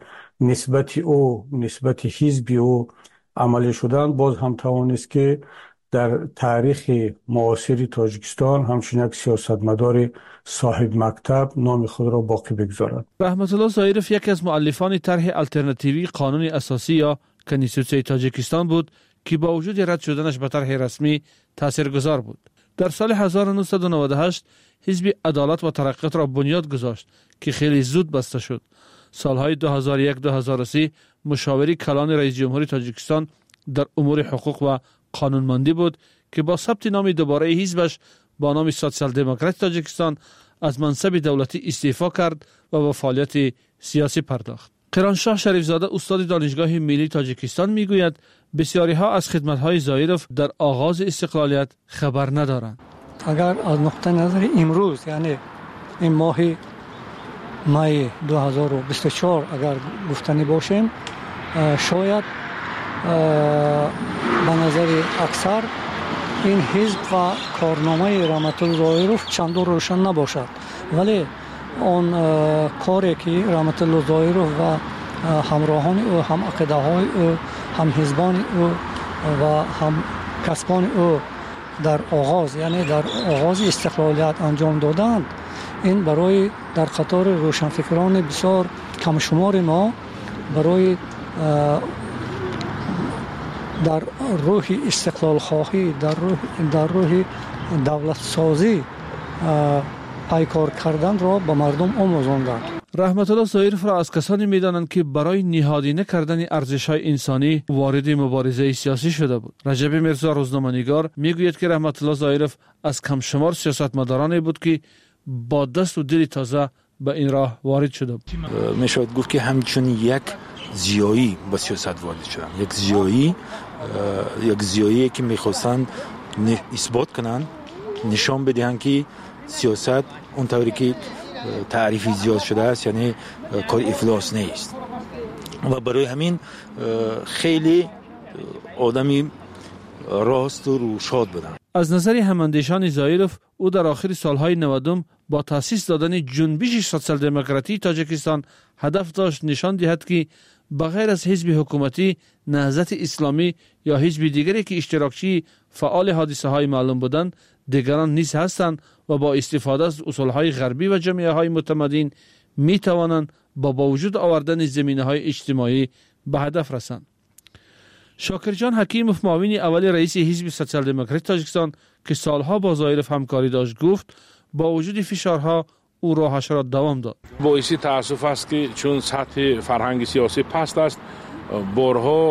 نسبت حزبی او عملی شدن، باز هم توانست که در تاریخ معاصر تاجیکستان همچنین یک سیاستمدار صاحب مکتب نام خود را باقی بگذارد. رحمت الله ظاهرov یکی از مؤلفان طرح الترناتیوی قانون اساسی یا کنستیتوسیون تاجیکستان بود که با وجود رد شدنش به طرح رسمی تاثیرگذار بود. در سال 1998 حزب عدالت و ترقیات را بنیاد گذاشت که خیلی زود بسته شد. سالهای 2001-2003 مشاوری کلان رئیس جمهوری تاجیکستان در امور حقوق و قانونمندی بود که با ثبت نام دوباره حزبش با نام سوسیال دموکرات تاجیکستان از منصب دولتی استعفا کرد و به فعالیت سیاسی پرداخت. قرانشاه شریفزاده استاد دانشگاه ملی تاجیکستان میگوید بسیاری ها از خدمت‌های ظاهرov در آغاز استقلالیت خبر ندارند. اگر از نقطه نظر امروز، یعنی این ماه مای 2024 اگر گفتنی باشیم، شاید به نظر اکثر این حزب و کارنامه رحمت الله ظاهرov چندان روشن نباشد، ولی آن کاری که رحمت الله ظاهرov و همراهان او، هم عقیده های او، هم حزبان او و هم کسبان او در آغاز، یعنی در آغاز استقلالیت انجام دادند، این برای در قطار روشنفکران بسیار کم شمار ما برای در روح استقلال خواهی، در روح دولت سازی پیکار کردن را به مردم آموزاندند. رحمت الله ظاهرov را از کسانی می‌دانند که برای نهادینه کردن ارزش‌های انسانی وارد مبارزه سیاسی شده بود. رجب میرزا روزنامه‌نگار میگوید که رحمت الله ظاهرov از کم شمار سیاستمدارانی بود که با دست و دل تازه به این راه وارد شده بود. میشود گفت که همچون یک زیایی به سیاست وارد شدن، یک زیایی که میخواستند اثبات کنند، نشان بدهند که سیاست اونطوری که تعریفی زیاد شده است، یعنی کار افلاس نیست، و برای همین خیلی آدمی راست و روشاد بودند. از نظر هماندیشان ظاهرov، او در آخر سالهای 90 با تأسیس دادن جنبش سوسیال دموکراتی تاجیکستان هدف داشت نشان دهد که بغیر از حزب حکومتی، نهضت اسلامی یا حزب دیگری که اشتراکچی فعال حادثه های معلوم بودند، دیگران نیز هستند و با استفاده از اصول های غربی و جامعه های متمدن می توانند با وجود آوردن زمینه های اجتماعی به هدف رسند. شاکرجان حکیموف معاون اول رئیس حزب سوسیال دموکرات تاجیکستان که سالها با ظایرف همکاری داشت گفت با وجود فشارها او راهش را دوام داد. باعث تاسف است که چون سطح فرهنگ سیاسی پست است، بارها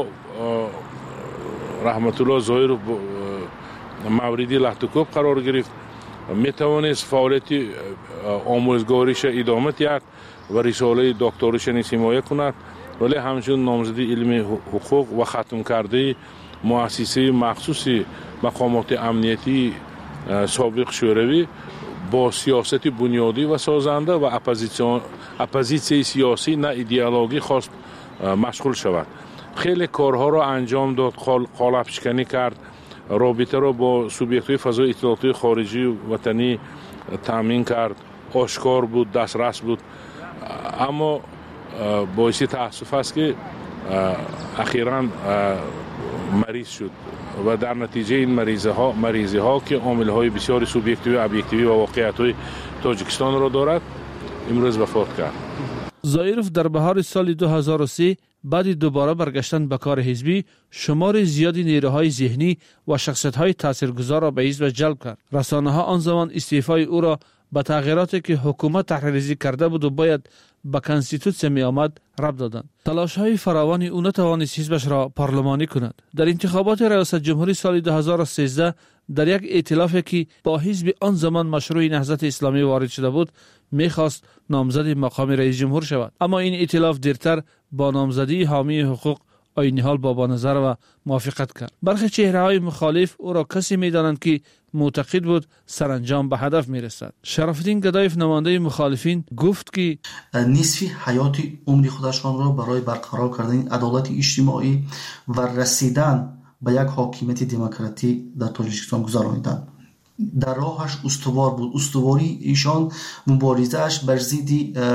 رحمت الله ظایرف موردی لحتکوب قرار گرفت. می توانست فعالیت آموزگاریش ادامه دهد و رساله دکتریش نیز حمایت کند، ولی همچنین نامزدی علم حقوق و ختم کرده مؤسسه مخصوص مقامات امنیتی سابق شوروی با سیاست بنیادی و سازنده و اپوزیسیون سیاسی نه ایدئولوژی خواست مشغول شود. خیلی کارها را انجام داد، قالب شکنی کرد، رابطه را با سوبیکت‌های فضای اطلاعاتی خارجی وطنی تامین کرد، آشکار بود، دسترس بود. اما باعث تأسف است که اخیراً مریض شد و در نتیجه این مریضی ها که عامل‌های بسیار سوبیکتیوی و ابجکتیوی و واقعیت‌های تاجیکستان را دارد، امروز وفات کرد. ظایرف در بهار سال 2003 بعد دوباره برگشتن به کار حزبی شمار زیادی نیروهای ذهنی و شخصیت‌های تاثیرگذار را به حزب جلب کرد. رسانه‌ها آن زمان استعفای او را به تغییراتی که حکومت تحریزی کرده بود و باید به کنستیتوسیون می آمد ربط دادند. تلاش‌های فراوان او نتوانست حزبش را پارلمانی کند. در انتخابات ریاست جمهوری سال 2013 در یک ائتلافی که با حزب آن زمان مشروع نهضت اسلامی وارد شده بود می‌خواست نامزد مقام رئیس جمهور شود، اما این ائتلاف دیرتر با نامزدی حامی حقوق آیین حال بابا نظر و موافقت کرد. برخی چهره‌های مخالف او را کسی می‌دانند که معتقد بود سرانجام به هدف می‌رسد. شرفالدین گدایف نماینده مخالفین گفت که نصف حیات عمر خودشان را برای برقرار کردن عدالت اجتماعی و رسیدن به یک حاکمیت دموکراتی در تاجیکستان گذراندند. در راهش استوار بود. استواری ایشان مبارزه‌اش بر ضد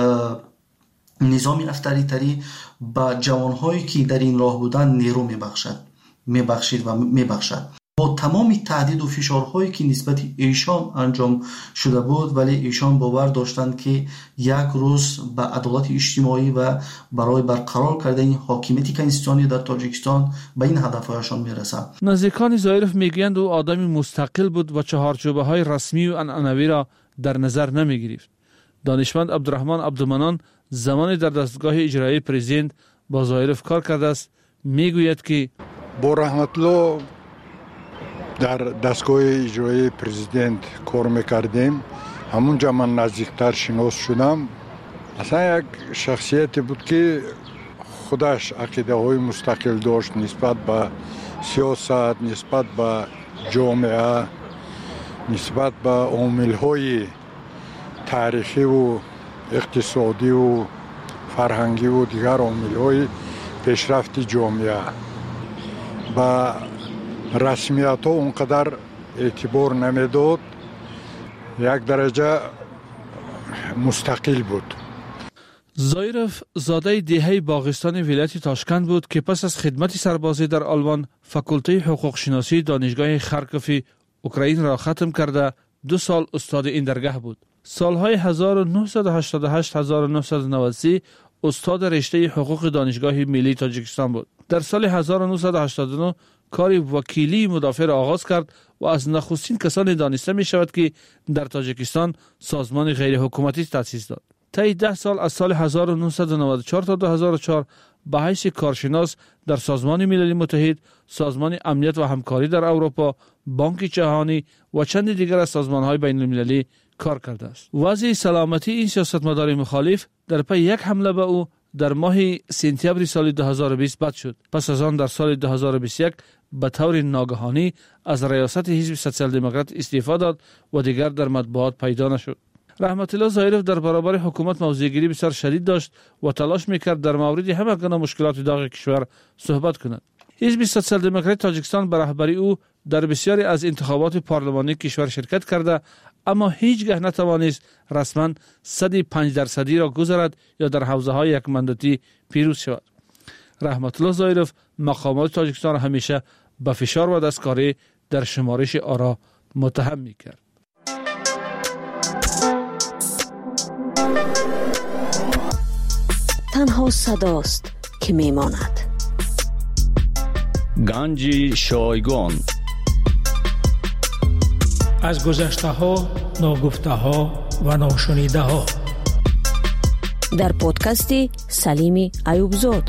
نظام افراطی با جوانهایی که در این راه بودند نیرو میبخشد. با تمام تهدید و فشارهایی که نسبت ایشان انجام شده بود، ولی ایشان باور داشتند که یک روز به عدالت اجتماعی و برای برقرار کردن حاکمیت کنستیتوسیونی در تاجیکستان به این هدفهایشان میرسند. نزدیکان ظایرف میگویند او آدمی مستقل بود و چهارچوبه‌های رسمی و عنعنوی را در نظر نمیگرفت. دانشمند عبدالرحمن عبدالمنان زمانی در دستگاه اجرایی پرزیدنت با ظایرف کار کرده است. میگوید که با رحمت الله در دستگاه اجرایی پرزیدنت کار میکردیم. همونجا من نزدیکتر شناس شدم. اصلا یک شخصیتی بود که خودش عقیده های مستقل داشت نسبت به سیاست، نسبت به جامعه، نسبت به عامل های تاریخی و اقتصادی و فرهنگی و دیگر عامل های پیشرفت جامعه. با رسمیت ها اونقدر اعتبار نمیداد، یک درجه مستقل بود. ظایرف زاده دهه باغستان ولایت تاشکند بود که پس از خدمت سربازی در آلمان فاکولته حقوق شناسی دانشگاه خارکوف اوکراین را ختم کرده 2 سال استاد این درگاه بود. سالهای 1988-1993 استاد رشته حقوق دانشگاه ملی تاجیکستان بود. در سال 1989 کار وکیلی مدافع را آغاز کرد و از نخستین کسانی دانسته می شود که در تاجیکستان سازمان غیر حکومتی تأسیس داد. طی 10 سال از سال 1994 تا 2004 به حیث کارشناس در سازمان ملل متحد، سازمان امنیت و همکاری در اروپا، بانک جهانی و چند دیگر از سازمان‌های بین‌المللی کار کرده است. وضع سلامتی این سیاستمدار مخالف در پی یک حمله به او در ماه سپتامبر سال 2020 بد شد. پس از آن در سال 2021 به طور ناگهانی از ریاست حزب سوسیال دموکرات استعفا داد و دیگر در مطبوعات پیدا نشد. رحمت الله ظایرف در برابر حکومت موضع‌گیری بسیار شدید داشت و تلاش می‌کرد در مورد همه گونه مشکلات داغ کشور صحبت کند. حزب سوسیال دموکرات تاجیکستان به رهبری او در بسیاری از انتخابات پارلمانی کشور شرکت کرده، اما هیچگاه نتوانست رسما 105% را گذرد یا در حوزه‌های یک مانداتی پیروز شود. رحمت الله ظایرف مقامات تاجیکستان را همیشه به فشار و دستکاری در شمارش آرا متهم می‌کرد. تنها صداست که میماند. گنج شایگان. از گذشته ها، ناگفته ها و ناشنیده ها در پادکست سلیمی ایوبزاد.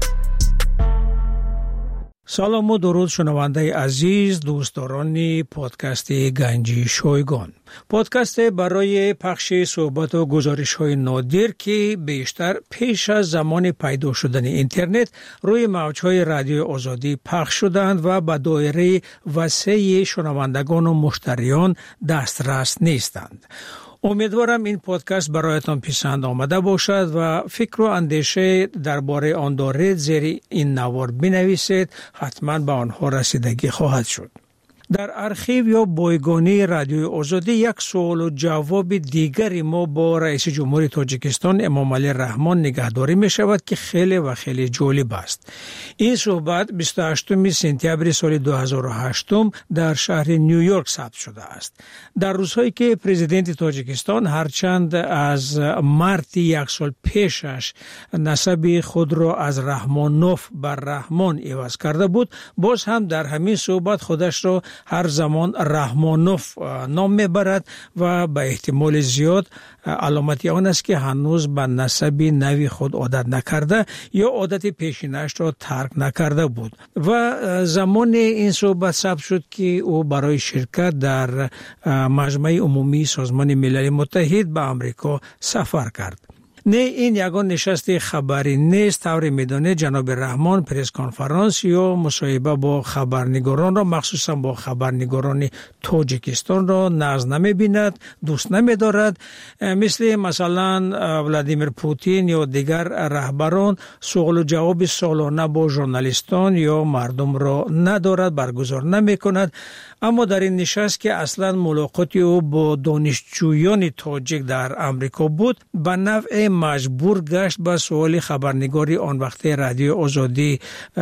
سلام و درود شنونده عزیز، دوستداران پادکست گنج شایگان. پادکست برای پخش صحبت و گزارش های نادر که بیشتر پیش از زمان پیدا شدن اینترنت روی موجهای رادیو آزادی پخش شدند و به دایره وسیع شنوندگان و مشتریان دسترس نیستند. امیدوارم این پادکست برایتان پسند آمده باشد و فکر و اندیشه درباره آن دارید زیر این نوار بنویسید، حتما به آنها رسیدگی خواهد شد. در ارشیو یا بایگانی رادیو آزادی یک سوال و جواب دیگری ما با رئیس جمهوری تاجیکستان امام علی رحمان نگهداری می شود که خیلی جالب است. این صحبت 28 سپتامبر سال 2008 در شهر نیویورک ثبت شده است. در روزهایی که پرزیدنت تاجیکستان هرچند از مارت یک سال پیشش نسب خود را از رحمانوف بر رحمان عوض کرده بود، باز هم در همین صحبت خودش را هر زمان رحمانوف نام میبرد و به احتمال زیاد علامتی آن است که هنوز به نسب نوی خود عادت نکرده یا عادت پیشینش را ترک نکرده بود و زمان این صحبت ثبت شد که او برای شرکت در مجمع عمومی سازمان ملل متحد به امریکا سفر کرد. نه این یگان نشست خبری نیست. طور میدانه جناب رحمان پرس کنفرانس یا مصاحبه با خبرنگاران را، مخصوصا با خبرنگاران تاجیکستان را ناز نمی‌بیند، دوست نمی‌دارد. مثلا ولادیمیر پوتین یا دیگر رهبران سوال و جواب سالانه با ژورنالیستان یا مردم را ندارد، برگزار نمی‌کند. اما در این نشست که اصلا ملاقاتی او با دانشجویان تاجیک در امریکا بود، به نوع مجبور گشت به سوال خبرنگاری آن وقت رادیو آزادی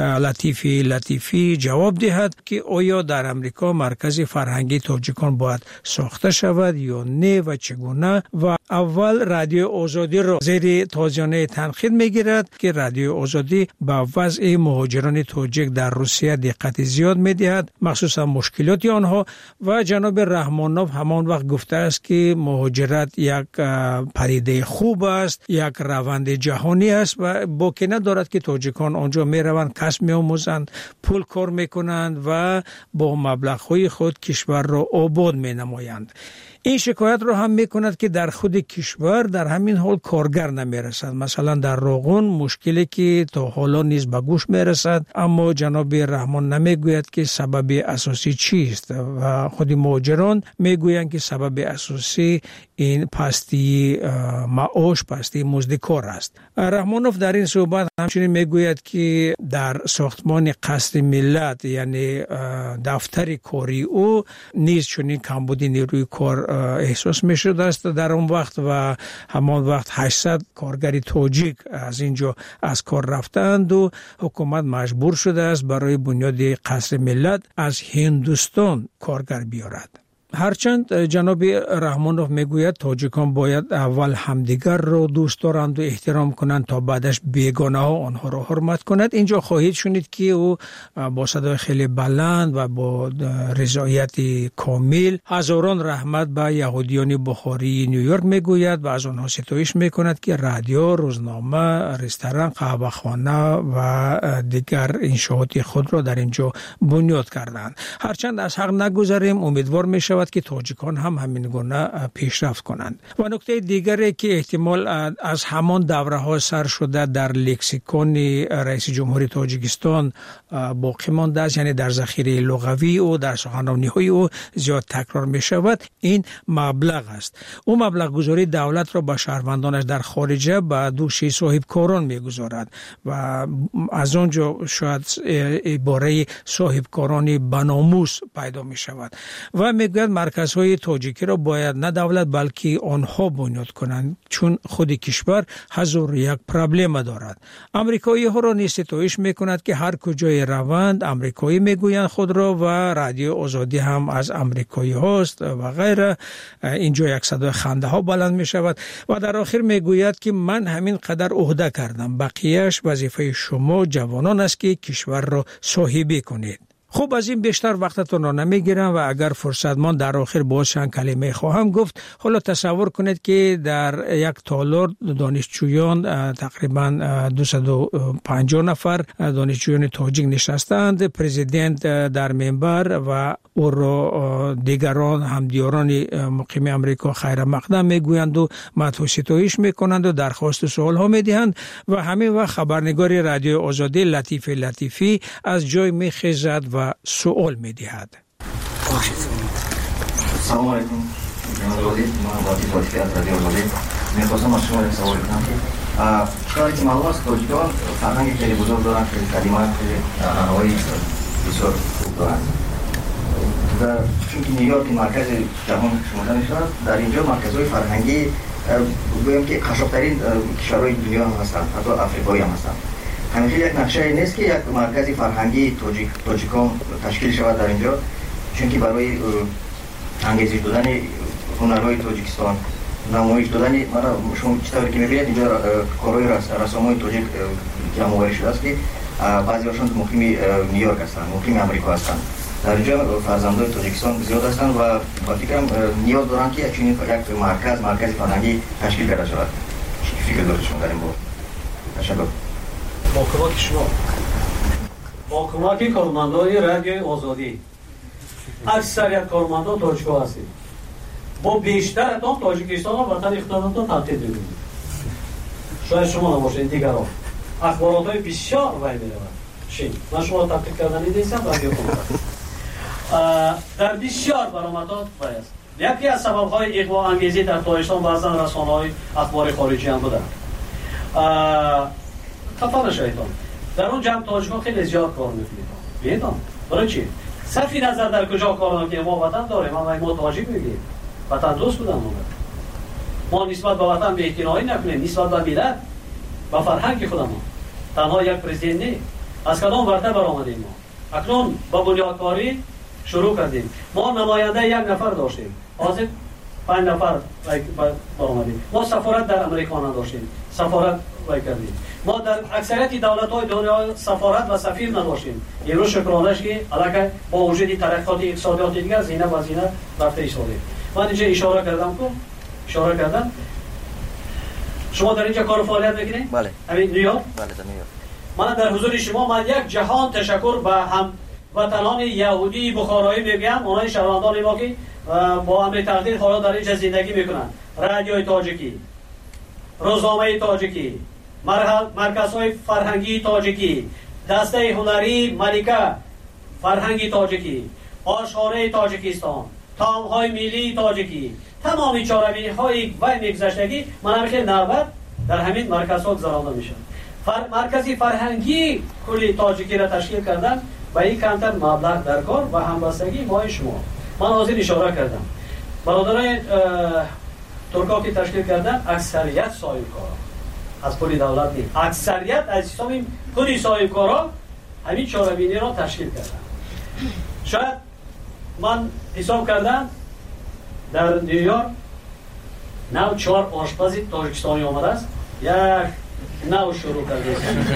لطیفی جواب دهد که آیا در امریکا مرکز فرهنگی تاجیکان باید ساخته شود یا نه و چگونه. و اول رادیو آزادی را زیر تازیانه تنقید میگیرد که رادیو آزادی به وضع مهاجران تاجیک در روسیه دقت زیاد میدهد، مخصوصا مشکلات آنها. و جناب رحمانوف همان وقت گفته است که مهاجرت یک پدیده خوب است، یک روند جهانی است و باکی ندارد که تاجیکان آنجا می روند، کسب می آموزند، پول کار می کنند و با مبلغ‌های خود کشور را آباد می نمایند. این شکایت را هم میکند که در خود کشور در همین حال کارگر نمیرسد. مثلا در روغن مشکلی که تا حالا نیز به گوش میرسد، اما جناب رحمان نمیگوید که سبب اساسی چیست و خود مهاجران میگویند که سبب اساسی این پستی معاش، پستی مزد کار است. رحمانوف در این صحبت همچنین میگوید که در ساختمان قصر ملت یعنی دفتر کاری او نیز چنین کمبود نیروی کار احساس می شده است در اون وقت و همان وقت 800 کارگر تاجیک از اینجا از کار رفتند و حکومت مجبور شده است برای بنیاد قصر ملت از هندوستان کارگر بیارد. هرچند جناب رحمانوف میگوید تاجیکان باید اول همدیگر را دوست دارند و احترام کنند تا بعدش بیگانه ها آنها را حرمت کنند. اینجا خواهید شنید که او با صدای خیلی بلند و با رضایت کامل هزاران رحمت به یهودیان بخاری نیویورک میگوید و از آنها ستایش میکند که رادیو، روزنامه، رستوران، قهوه‌خانه و دیگر انشاءات خود را در اینجا بنیاد کردند. هرچند از حق نگذریم، امیدوار میشود که تاجیکان هم همین گونه پیشرفت کنند. و نکته دیگری که احتمال از همان دوره ها سر شده در لکسیکون رئیس جمهوری تاجیکستان باقی مانده است، یعنی در ذخیره لغوی او، در سخنرانی های او زیاد تکرار می شود، این مبلغ است. او مبلغ گذاری دولت را به شهروندانش در خارجه به دوش صاحب کاران می گذارد و از آنجا شاید عباره صاحب کاران بناموس پیدا می شود و می گوید مرکزهای تاجیکی را باید نه دولت بلکه آنها بنیاد کنند، چون خود کشور هزار یک پرابلم دارد. امریکایی ها را نیز ستایش میکند که هر کجای روند امریکایی میگویند خود را و رادیو آزادی هم از امریکایی هاست و غیره. اینجا یک صدای خنده ها بلند می شود و در آخر میگوید که من همین قدر عهده کردم، بقیهش وظیفه شما جوانان است که کشور را صاحبی کنید. خوب، از این بیشتر وقتتون را نمیگیرم و اگر فرصت مان در آخر باز چند کلمه خواهم گفت. حالا تصور کنید که در یک تالار دانشجویان تقریبا 250 نفر دانشجویان تاجیک نشستند. پرزیدنت در منبر و او را دیگران همدیاران مقیم امریکا خیر مقدم میگویند و مدح و ستایش میکنند و درخواست سوال ها میدهند و همین وقت خبرنگار رادیو آزادی لطیفی از جای میخیزد و سوال میدهد. سلام علیکم جناب وزیر، من لطیفی از رادیو آزادی میخواستم از شما یک سوال کنم که کاری که معلوم است تاجیکان فرهنگ خیلی بزرگ دارند، خیلی کلمات خیلی بسیار خوب دارند. چون نیویورک مرکز جهان شمرده میشود، در اینجا مرکزهای فرهنگی گویم که قشنگترین کشورهای دنیا هم هستند، حتی آفریقایی هم هستند. همیشه یک نقشه نیست که یک مرکز فرهنگی تاجیکان تشکیل شود در اینجا، چون که برای انگیزش دادن هنرهای تاجیکستان، نمایش دادن شما چطوری که میبینید اینجا کارهای رسامای تاجیک جمع شده است که بعضی هاشون مقیم نیویورک هستند، مقیم امریکا هستند. در اینجا فرزندان تاجیکستان زیاد هستند و با فکرم نیاز دارند که چنین یک مرکز فرهنگی تشکیل کرده شود. چی فکر دارید شما در این باره؟ تشکر. با کمک شما، با کمک کارمندان رادیو آزادی، اکثریت کارمندان تاجیک‌ها هستید. با بیشتر اتام تاجیکستان و وطن اقتصادتان تبدیل می‌کنید. شاید شما نباشید، دیگران اخبارات‌های بسیار وای می‌رود. من شما را تبدیل کردن نیستم رادیو کنم. در بسیار برآمدات وای است. یکی از سبب‌های اغوا انگیزی در تاجیکستان بعضا رسانه‌های اخبار خارجی هم بودند. خفا نشویدم. در اون جمع تاجیک‌ها خیلی زیاد کار می‌کنید. بیایید. برای چی؟ صرفی نظر در کجا کار می‌کنیم، ما وطن داریم، ما تاجیک میگیم. وطن دوست بودن ما نسبت به وطن به احترامی نکنیم، نسبت به ملت، به فرهنگ خودمان. تنها یک پرزیدنت نه. از کدام ورطه برآمدیم ما. اکنون با بنیادکاری شروع کردیم. ما نماینده یک نفر داشتیم. حاضر 5 نفر برآمدیم. ما سفارت در امریکا نداشتیم. سفارت کردیم. ما در اکثریت دولت‌های دنیا سفارت و سفیر نداشتیم. امروز شکرانش که علاقه با وجود ترقیات اقتصادی دیگر زینه و زینه رفته ایستاده. من اینجا اشاره کردم. شما در اینجا کار و فعالیت می‌کنید؟ بله. همین نیویورک؟ بله، در نیویورک. من در حضور شما من یک جهان تشکر به هم وطنان یهودی بخارایی میگم، اونای شهروندان ما که با امر تقدیر حالا در اینجا زندگی میکنن. رادیوی تاجیکی، روزنامه تاجیکی، مرکزهای فرهنگی تاجیکی، دسته هنری ملکه فرهنگی تاجیکی، آشخانه تاجیکستان، تامهای ملی تاجیکی، تمامی چاره‌بینی‌های و میگذشتگی من همیشه نوبت در همین مرکزها گذرانده میشن. مرکزی فرهنگی کلی تاجیکی را تشکیل کردن و این کمتر مبلغ در کار و همبستگی ما شما. من حاضر اشاره کردم برادران ترکا که تشکیل کردن اکثریت صاحب کارا از پول دولت نیست، اکثریت از حساب پول صاحب کارا همین چاره‌بینی را تشکیل کردن. شاید من حساب کردم در نیویورک 4 آشپز تاجیکستانی آمده است، یک نو شروع کرده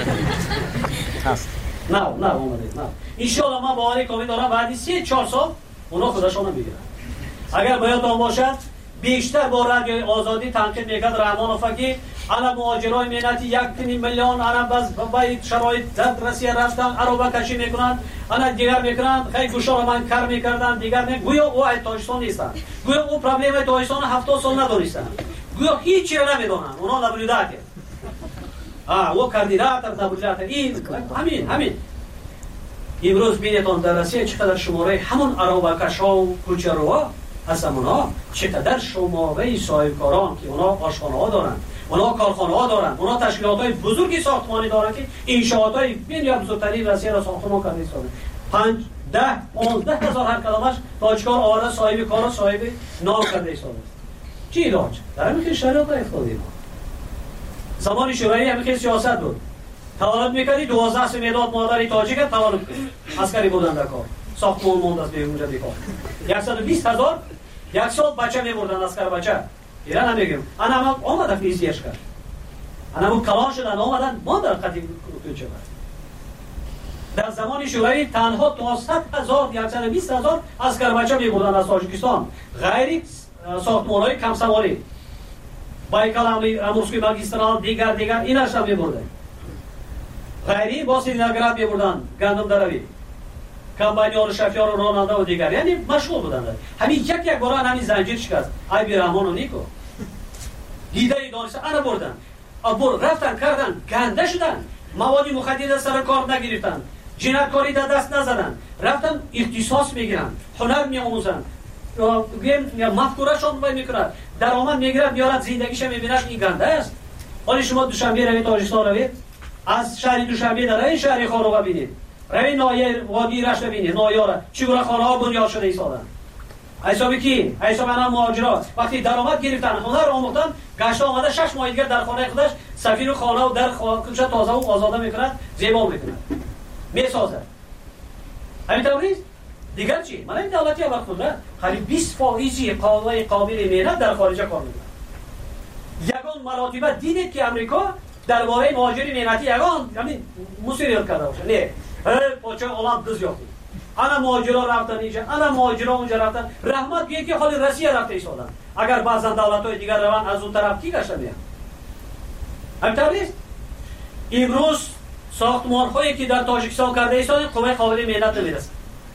است. نه اومده. ان شاء الله من باور کامل دارم بعد 3-4 سال اونا خودشون میگیرن. اگر باید آن باشد بیشتر با رادیو آزادی تنقید میکرد رحمان فقیه علی مهاجرای ملتی 1 میلیون عرب از باید شرایط در روسیه رفتن عربه کشی میکنن، انا دیگر میکنن خیلی گوشا رو من کار میکردن دیگر گویا او تاجیکستان نیستن، گویا او پرابلم تاجیکستان 70 سال ندونستن، گویا هیچی نمیدونن، اونا نبودات او کاندیدات نبودات. این همین امروز بینتون در روسیه چقدر شماره همون عربه کشا و کوچروا هستن، چقدر شماره صاحبکاران که اونا آشخانه ها دارن، اونا کارخانه ها دارن، اونا تشکیلات های بزرگی ساختمانی دارن که انشاءات های بین یا بزرگترین روسیه را ساختمان کرده ایستاده. 5 10 15 هزار هر کلمش تاجکار آورده صاحب کار و صاحب نام کرده ایستاده است. چی علاج؟ در همین شرایط افتادیم ما. زمان شورایی همین سیاست بود. تولد میکردی 12 سه مداد مادری تاجیک تولد کرد. عسکری بودن در کار. ساختمان موند از اونجا بیکار. 120,000 یک سال بچه میبردن عسکر بچه. ایران نمیگم. انا آمد فیزیش کرد. انا کلان شدن آمدن ما در قدیم کوچه بود. در زمان شورایی تنها 200,000 120,000 عسکر بچه میبردن از تاجیکستان. غیر ساختمان‌های کم سواری. بایکال امروزکی ماگیسترال دیگر ایناش هم میبردن. غیری باسی نگرد میبردن گندم دروی. کمباینیار شفیار و راننده و دیگر یعنی مشغول بودن. همین یک بار همین زنجیر شکست. ای بیرحمان و نیکو. دیده دانش انا بردن. ابر رفتن کردن گنده شدن. مواد مخدر سر کار نگرفتن. جنایتکاری دست نزدن. رفتن اختصاص میگیرن. هنر میآموزن. یا مفکورشون وای میکنند درآمد میگیرد میارد زندگیش میبیند این گنده است. ولی شما دوشنبه روید تاجیکستان روید از شهر دوشنبه در این شهر خاروغ ببینید روید نایه وادی رشت ببینید نایاره چگونه خانه ها بنیاد شده ایستادن حسابی کی حساب انا مهاجرات وقتی درآمد گرفتن هنر آموختن گشت آمده 6 ماه دیگر در خانه خودش سفیر خانه و در خودش تازه و آزاده میکند زیبا میکند میسازد همین طوریست دیگر چی؟ من این دولتی هم وقت نه خیلی 20% قابل مهنت در خارج کار میکنن. یگان مراتبه دیدید که امریکا درباره مهاجر مهنتی یگان یعنی مسئولیت کرده باشه نه پاچه اولاد دز یافتی انا مهاجرا رفتن اینجا انا مهاجرا اونجا رفتن رحمت بیه که حال روسیه رفته ایستادن اگر بعضا دولت‌های دیگر روان از اون طرف کی گشته میان همینطور نیست امروز ساختمان‌هایی که در تاجیکستان کرده ایستادن قوه قابل مهنت نمیرسه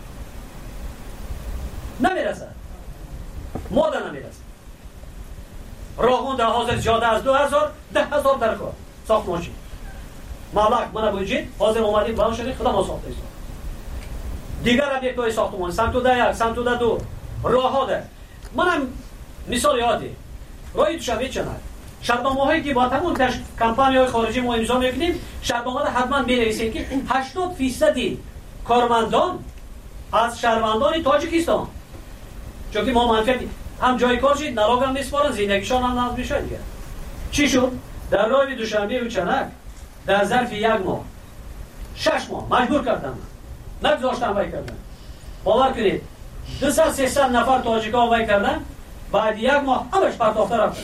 نمیرسه ماده نمیرسه راهون در حاضر زیاده از 2,000 10,000 در کار ساختمان چی مالک من بوجید حاضر اومدیم بلند شدیم خدا ما ساخته ایستاد دیگر هم یک توی ساختمان سمتوده 1 سمتوده 2 راه ها ده منم مثال یادی راهی دوشنبه چند شرطنامه هایی که با تمام کمپانی های خارجی ما امضا میکنیم شرطنامه حتما بنویسیم که 80% کارمندان از شهروندان تاجیکستان چون که ما منفعت هم جای کار شید نراغ هم میسپارن زندگیشان هم نظم میشن دیگه چی شد؟ در راه دوشنبه و چنک در ظرف 1 ماه 6 ماه مجبور کردم نگذاشتم وای کردن باور کنید 200-300 نفر تاجیکا وای کردن بعد 1 ماه همش پرداخته رفتن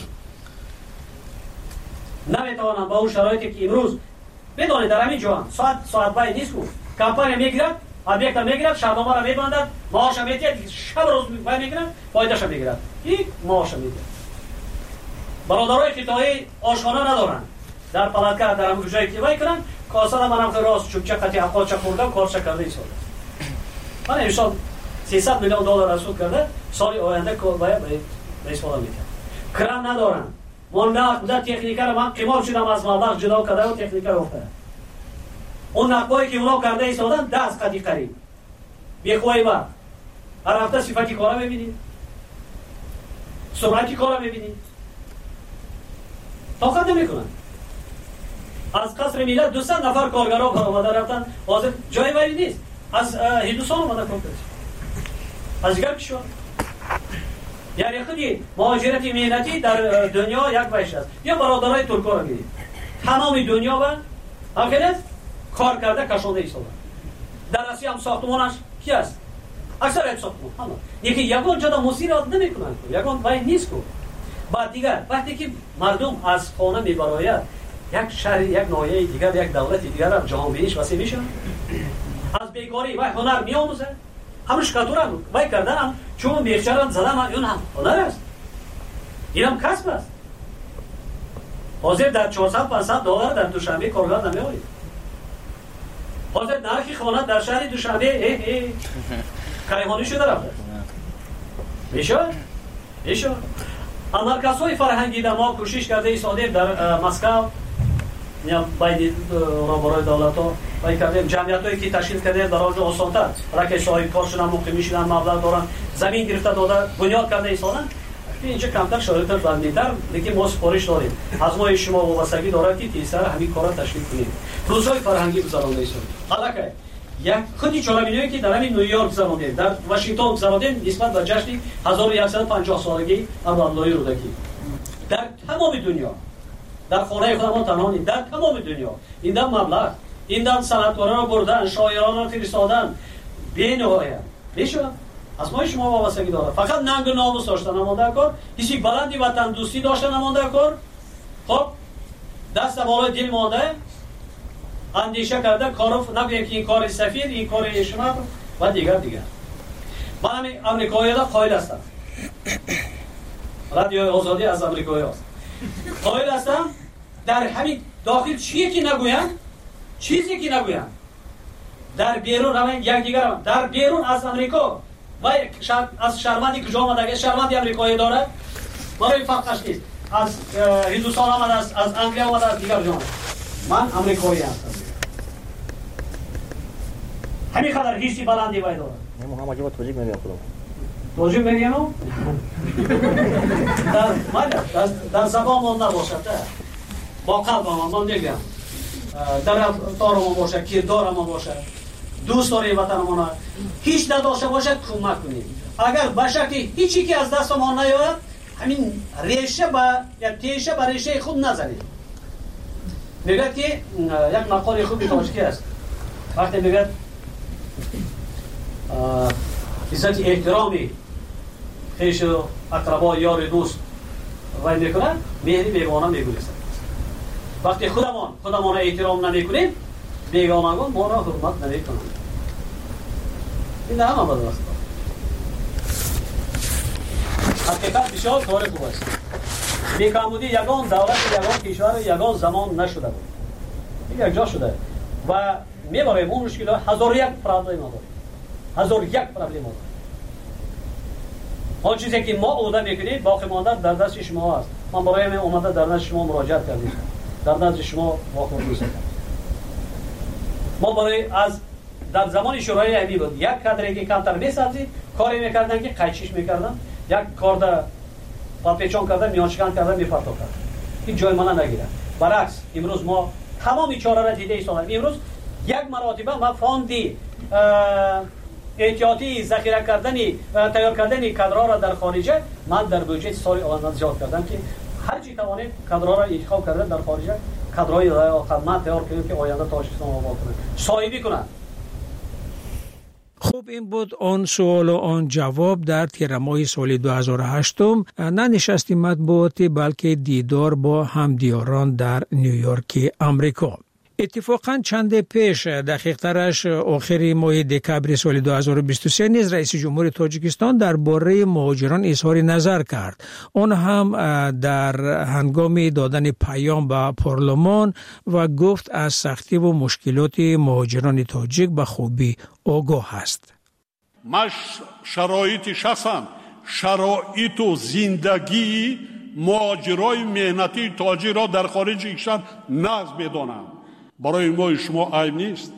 نمیتوانم با اون شرایطی که امروز بدونید در همین جوان ساعت وای نیست کو کمپانی میگیرد ابیکت میگیرد شبنامه را میبندد معاش میگیرد شب روز وای میگیرد فایدهش میگیرد این معاش میگیرد برادرای خطایی آشخانه ندارن در پلاتکا در همون جایی که وای کنن کاسه منم که راست چوبچه قطعی اقاچه خوردم کارچه کرده ایساده من امشان 300 میلیون دلار رسول کرده سالی آینده باید به استفاده میکرد کرم ندارن من تکنیکه رو من قیمال شدم از مالدخ جدا کرده و تکنیکه رو افتاده اون نقبایی که اونا کرده ایستادن دست قدی قریب بیخواهی با هر هفته صفتی کارا ببینید سرعتی کارا ببینید طاقت نمی کنن از قصر ملت 200 نفر کارگرها برآمده رفتن حاضر جای وری نیست از هندوستان اومده کار کرد از دیگر کشور یعنی خودی مهاجرت مهنتی در دنیا یک وجه است یا برادرای ترکا را ببینید تمام دنیا و همکنه کار کرده کشانده ایستادن در آسیا هم ساختمانش کی است اکثر ساختمان همه یکی یگان جدا مصیرات نمیکنن یگان وای نیست کو بعد دیگر وقتی که مردم از خانه میبراید یک شهر یک ناحیه دیگر یک دولت دیگر هم جهان بینیش وسیع میشه از بیکاری و هنر میآموزه همش کاتورن وای کردن هم چون بیچاره‌ام زدن اون هم هنر است اینم کسب است حاضر در 400-500 دلار در دوشنبه کارگر نمیآید حاضر نرخی خانه در شهر دوشنبه کیهانی شده رفته میشه مرکزهای فرهنگی در ما کوشش کرده ایستادیم در مسکو یا باید را برای دولت ها باید کردیم جمعیت هایی که تشکیل کرده در آنجا آسانتر رکش های کار شدن مقیمی شدن مبلغ دارن زمین گرفته داده بنیاد کرده ایستادن اینجا کمتر شرایط بندی‌تر لیکن ما سپارش داریم از ما شما وابستگی دارد که تیزتر همین کارا تشکیل کنیم روزهای فرهنگی گذرانده ایستادیم حالا که یک خودی چرا می‌دونید که در همین نیویورک گذراندیم، در واشنگتن گذراندیم نسبت به جشن 1150 سالگی عبدالله رودکی. در تمام دنیا، در خانه خودمان تنها نیست، در تمام دنیا این دم مبلغ، این دم صنعتکاران رو بردن، شاعران رو فرستادن، بی‌نهایت. میشه از ما شما وابستگی داره. فقط ننگ و ناموس داشتن نمانده کار، هیچ بلندی وطن دوستی داشتن نمانده کار. خب دست بالای دل مانده، اندیشه کرده کارو نگویم که این کار سفید، این کار اشمت و دیگر. من همین امریکایی ها قائل هستم، رادیو آزادی از امریکایی هست، قائل هستم در همین داخل چیزی که نگویم در بیرون همین یک دیگر هم در بیرون از امریکا و از شهروندی کجا آمده، شهروندی امریکایی داره برای فرقش نیست، از هندوستان آمده، از انگلیا آمده، از دیگر جامعه. من امریکایی هستم. همین خاطر هیچی بلندی باید داره. محمد جواد توجیه میگم خودم. توجیه میگم؟ در زبانمون نباشد، با قلبمون نگم. در رفتارمون باشه، کردارمون باشه، دوست داریم وطنمون، هیچ نداشته باشد کمک کنیم. اگر باشه که هیچی که از دستمون نیاید، همین ریشه یا تیشه به ریشه خود نزنید. میگه که یک مقاله خوبی تاجیکی است، وقتی میگه عزت احترامی خیش و اقربا یار دوست وای میکنن، مهری بیگانه میگویست. وقتی خودمان احترام نمیکنیم، بیگانگان ما را حرمت نمیکنن. این همه بدبخت حقیقت بسیار کار خوب است. بیکامودی یگان دولت، یگان کشور، یگان زمان نشده بود، یک جا شده و میباریم اون مشکل ها. 1001 پرابلم داریم، 1001 پرابلم داریم. آن چیزی که ما عهده میکنیم باقی مانده در دست شما است. من برای من اومده در نزد شما مراجعت کردیم، در نزد شما واقعی است. ما برای از در زمان شورای عالی بود، یک کادری که کمتر میسازید کاری میکردن که قیچیش میکردن، یک کارد پاپیچون کردن، میانشکن کردن، میپرتاب کردن، این جای من نگیره. برعکس امروز ما تمامی چاره را دیده ایستادیم. امروز یک مراتبه ما فاندی احتیاطی ذخیره کردنی تیار کردنی کادرها را در خارجه، من در بودجه سال آینده زیاد کردم که هر چی توانید کادرها را انتخاب کردن در خارجه، کادرهای خدمت تیار کنیم که آینده تاجیکستان آباد کنه، صاحبی کنن. خب این بود آن سوال و آن جواب در تیر ماه سال 2008. نه نشست مطبوعاتی بلکه دیدار با همدیاران در نیویورک امریکا. اتفاقا چند پیش دقیق‌ترش آخر ماه دکبر سال 2023 نیز رئیس جمهور تاجیکستان درباره مهاجران اظهار نظر کرد. آن هم در هنگام دادن پیام به پارلمان و گفت از سختی و مشکلات مهاجران تاجیک به خوبی آگاه است. من شرایط شخصم شرایط و زندگی مهاجرای مهنتی تاجیک را در خارج کشور نقض بدانم. برای ما شما عیب نیست.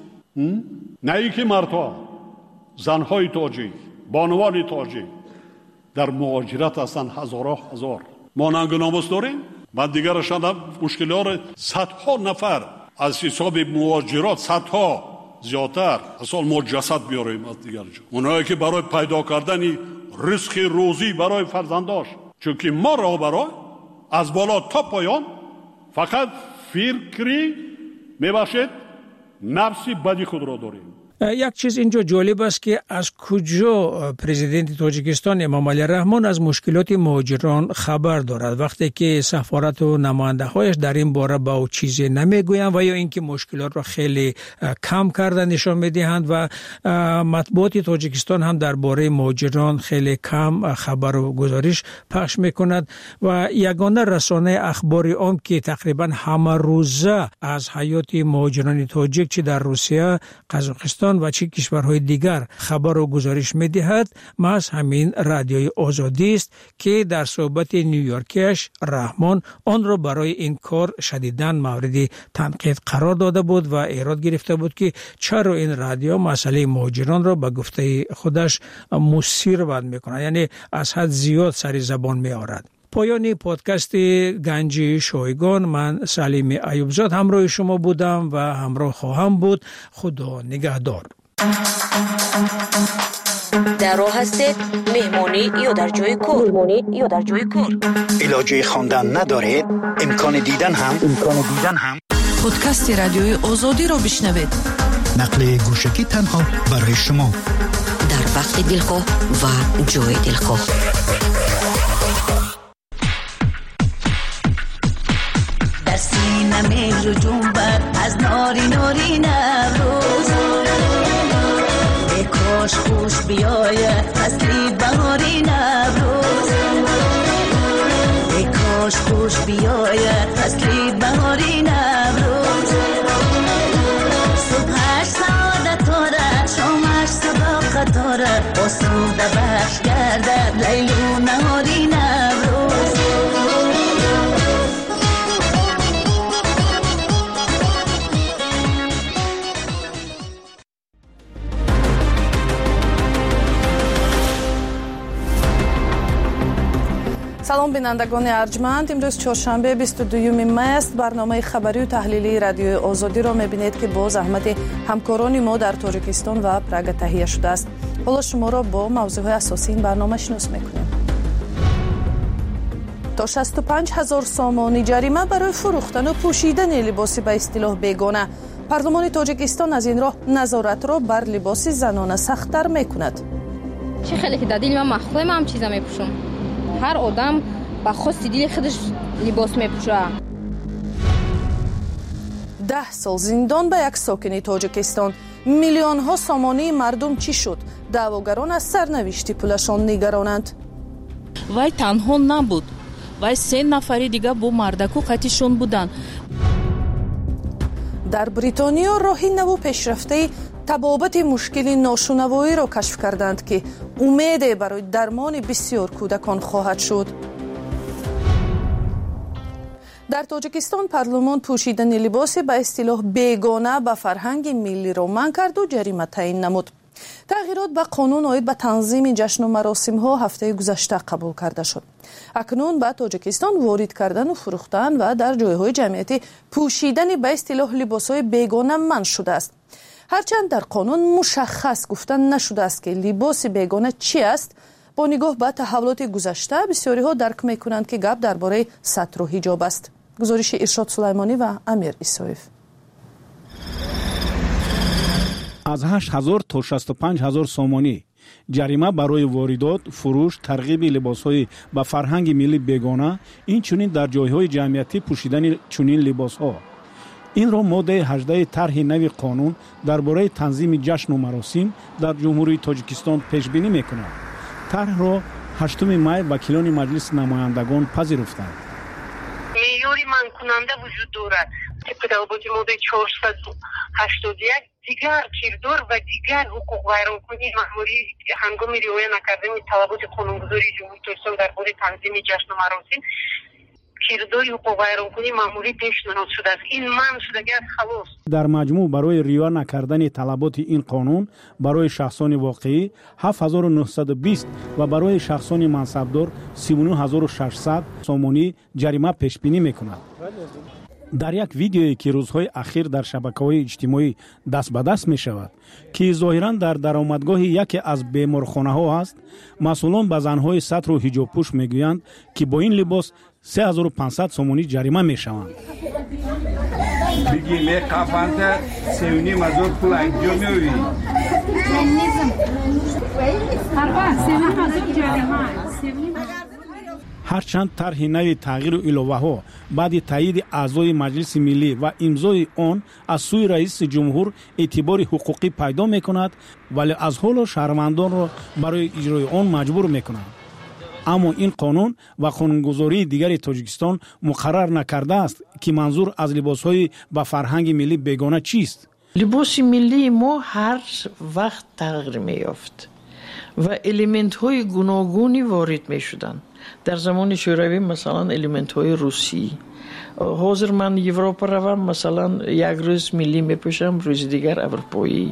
نه ای که مردها، زنهای تاجیک، بانوان تاجیک در مهاجرت هستند هزار. ما ننگ و ناموس داریم و دیگرش هم مشکلات صدها نفر از حساب مهاجرات، صدها زیادتر اصلا ما جسد بیاریم از دیگر جا. اونایی که برای پیدا کردن رزق روزی برای فرزنداش، چون که ما را برای از بالا تا پایان فقط فکری میباشد نفسی بدی خود را داریم. یک چیز اینجا جالب است که از کجا پرزیدنت تاجیکستان امام علی رحمان از مشکلات مهاجران خبر دارد وقتی که سفارت و نماینده هایش در این باره با او چیزی نمیگویند و یا اینکه مشکلات را خیلی کم کرده نشان میدهند و مطبوعات تاجیکستان هم درباره مهاجران خیلی کم خبر و گزارش پخش میکند و یگانه رسانه اخبار عام که تقریبا همه روزه از حیات مهاجران تاجیک چه در روسیه، قزاقستان و چه کشورهای دیگر خبر و گزارش می‌دهد، محض همین رادیوی آزادی است که در صحبت نیویورکیش رحمان آن را برای این کار شدیداً مورد تنقید قرار داده بود و ایراد گرفته بود که چرا این رادیو مسئله مهاجران را به گفته خودش مثیر بند می‌کند، یعنی از حد زیاد سر زبان می‌آورد. پایان پادکست گنج شایگان، من سلیم ایوبزاد همراه شما بودم و همراه خواهم بود. خدا نگهدار. در راه هستید مهمانی یا در جای کار علاجه خواندن ندارید امکان دیدن هم پادکست رادیوی آزادی رو بشنوید. نقل گوشکی تنها برای شما در وقت دلخواه و جای دلخواه. در سینه مهر و جنبت از ناری نوروز ای کاش خوش بیاید فصلی بهاری نوروز ای کاش خوش بیاید فصلی بهاری نوروز صبحش سعادت داره شامش صداقت داره آسوده بخش گردد لیل و نهاری نوروز. سلام بینندگان ارجمند، امروز چهارشنبه 22 می است. برنامه خبری و تحلیلی رادیوی آزادی را میبینید که با زحمت همکاران ما در تاجیکستان و پراگ تهیه شده است. حالا شما را با موضوعات اساسی این برنامه شناس میکنیم. تا 65,000 سامانی جریمه برای فروختن و پوشیدن لباس به اصطلاح بیگانه. پارلمان تاجیکستان از این راه نظارت را بر لباس زنانه سخت‌تر میکند. چه خیلی که دادی من مخفیم هم چیزا میپوشم. هر آدم با خواست دل خودش لباس میپوشه. 10 سال زندان به یک ساکن تاجیکستان. میلیون ها سامانی مردم چی شد؟ دعواگران از سرنوشت پولشان نگرانند. وای تنها نبود. وای 3 نفری دیگه با مردکو قطعشون بودن. در بریتانیا راهی نو پیشرفته تبابت مشکل ناشنوایی را کشف کردند که امید برای درمان بسیار کودکان خواهد شد. در تاجیکستان پارلمان پوشیدن لباس به اصطلاح بیگانه به فرهنگ ملی را منع کرد و جریمه تعیین نمود. تغییرات به قانون عاید به تنظیم جشن و مراسم ها هفته گذشته قبول کرده شد. اکنون به تاجیکستان وارد کردن و فروختن و در جایهای جمعیتی پوشیدن به اصطلاح لباس های بیگانه منع شده است. هرچند در قانون مشخص گفتن نشده است که لباس بیگانه چی است، با نگاه به تحولات گذشته بسیاری ها درک میکنند که گپ درباره ستر و حجاب است. گزارش ارشاد سلیمانی و امیر اسایف. از 8,000 تا 65,000 سامانی جریمه برای واردات، فروش، ترغیب لباس‌های با فرهنگ ملی بیگانه، این چنین در جایهای جمعیتی پوشیدن چنین لباس‌ها. این را ماده 18 طرح نوی قانون درباره تنظیم جشن و مراسم در جمهوری تاجیکستان پیش بینی می‌کند. طرح را 8 می وکیلان مجلس نمایندگان پذیرفتند. معیاری منع کننده وجود دارد که طبق ماده 481 دیگر کردار و دیگر حقوق ویرانکنی مأموری هنگام رعایت نکردن طلبات قانونگذاری جمهوری تاجیکستان درباره تنظیم جشن و مراسم کرداری حقوق ویرانکنی مأموری پیشنهاد شده است. این منع شدگی از خلاص. در مجموع برای رعایت نکردن طلبات این قانون برای شخصان واقعی 7,920 و برای شخصان منصبدار 39,600 سامانی جریمه پیش بینی می‌کند. در یک ویدیویی که روزهای اخیر در شبکه‌های اجتماعی دست به دست می‌شود که ظاهراً در درآمدگاه یکی از بیمارخانه‌ها است، مسئولان به زن‌های ستر و حجاب پوش می‌گویند که با این لباس 3,500 سامانی جریمه می‌شوند. بگی می قفنده سیونی مزور پول اینجا میوی. هرچند طرح نوی تغییر و الوه‌ها بعد تایید اعضای مجلس ملی و امضای آن از سوی رئیس جمهور اعتبار حقوقی پیدا می‌کند، ولی از حال شهروندان را برای اجرای آن مجبور می‌کند. اما این قانون و قانونگذاری دیگر تاجیکستان مقرر نکرده است که منظور از لباس‌های با فرهنگ ملی بیگانه چیست. لباس ملی ما هر وقت تغییر می‌یافت و الیمنت‌های گوناگونی وارد می‌شدند. در زمان شوروی مثلا الیمنت‌های روسی، حاضر من یوروپا روم مثلا یک روز ملی میپوشم، روز دیگر اروپایی.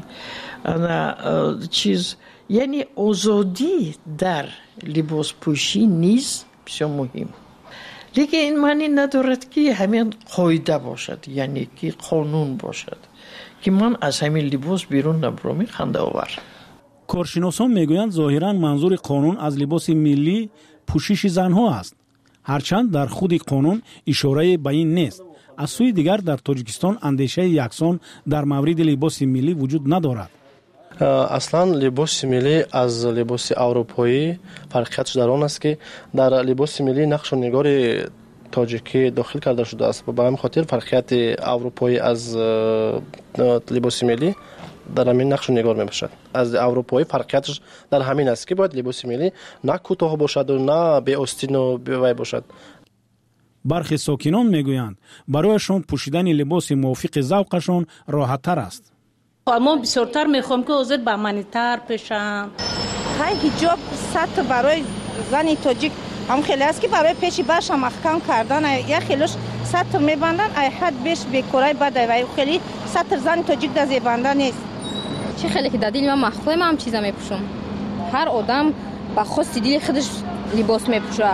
یعنی آزادی در لباس پوشی نیز بسیار مهم. لیکن این معنی ندارد که همین قاعده باشد، یعنی که قانون باشد که من از همین لباس بیرون نبرم. خنده آور. کارشناسان میگویند ظاهرا منظور قانون از لباس ملی پوشش زنها است، هرچند در خود قانون اشاره به این نیست. از سوی دیگر در تاجیکستان اندیشه یکسان در مورد لباس ملی وجود ندارد. اصلا لباس ملی از لباس اروپایی فرقیتش در آن است که در لباس ملی نقش و نگار تاجیکی داخل کرده شده است. به همین خاطر فرقیت اروپایی از لباس ملی در همین نقش و نگار می باشد. از اروپایی فرقیتش در همین است که باید لباس ملی نه کوتاه باشد و نه بی آستین و بی باشد. برخی ساکنان میگویند برایشان پوشیدن لباس موافق ذوقشان راحت تر است. اما بسیارتر میخوام که اوزد با منیتر پیشم. های حجاب سطح برای زنی تاجیک هم خیلی است که برای پیشی برش هم احکام کردن یا خیلیش سطح میبندن ای حد بیش بیکورای بده و خیلی سطح زنی تاجیک در زیبنده نیست. چه خیلی که در دیل من مخفیم هم چیزا میپوشم. هر آدم با خواست دیل خودش لباس میپوشه.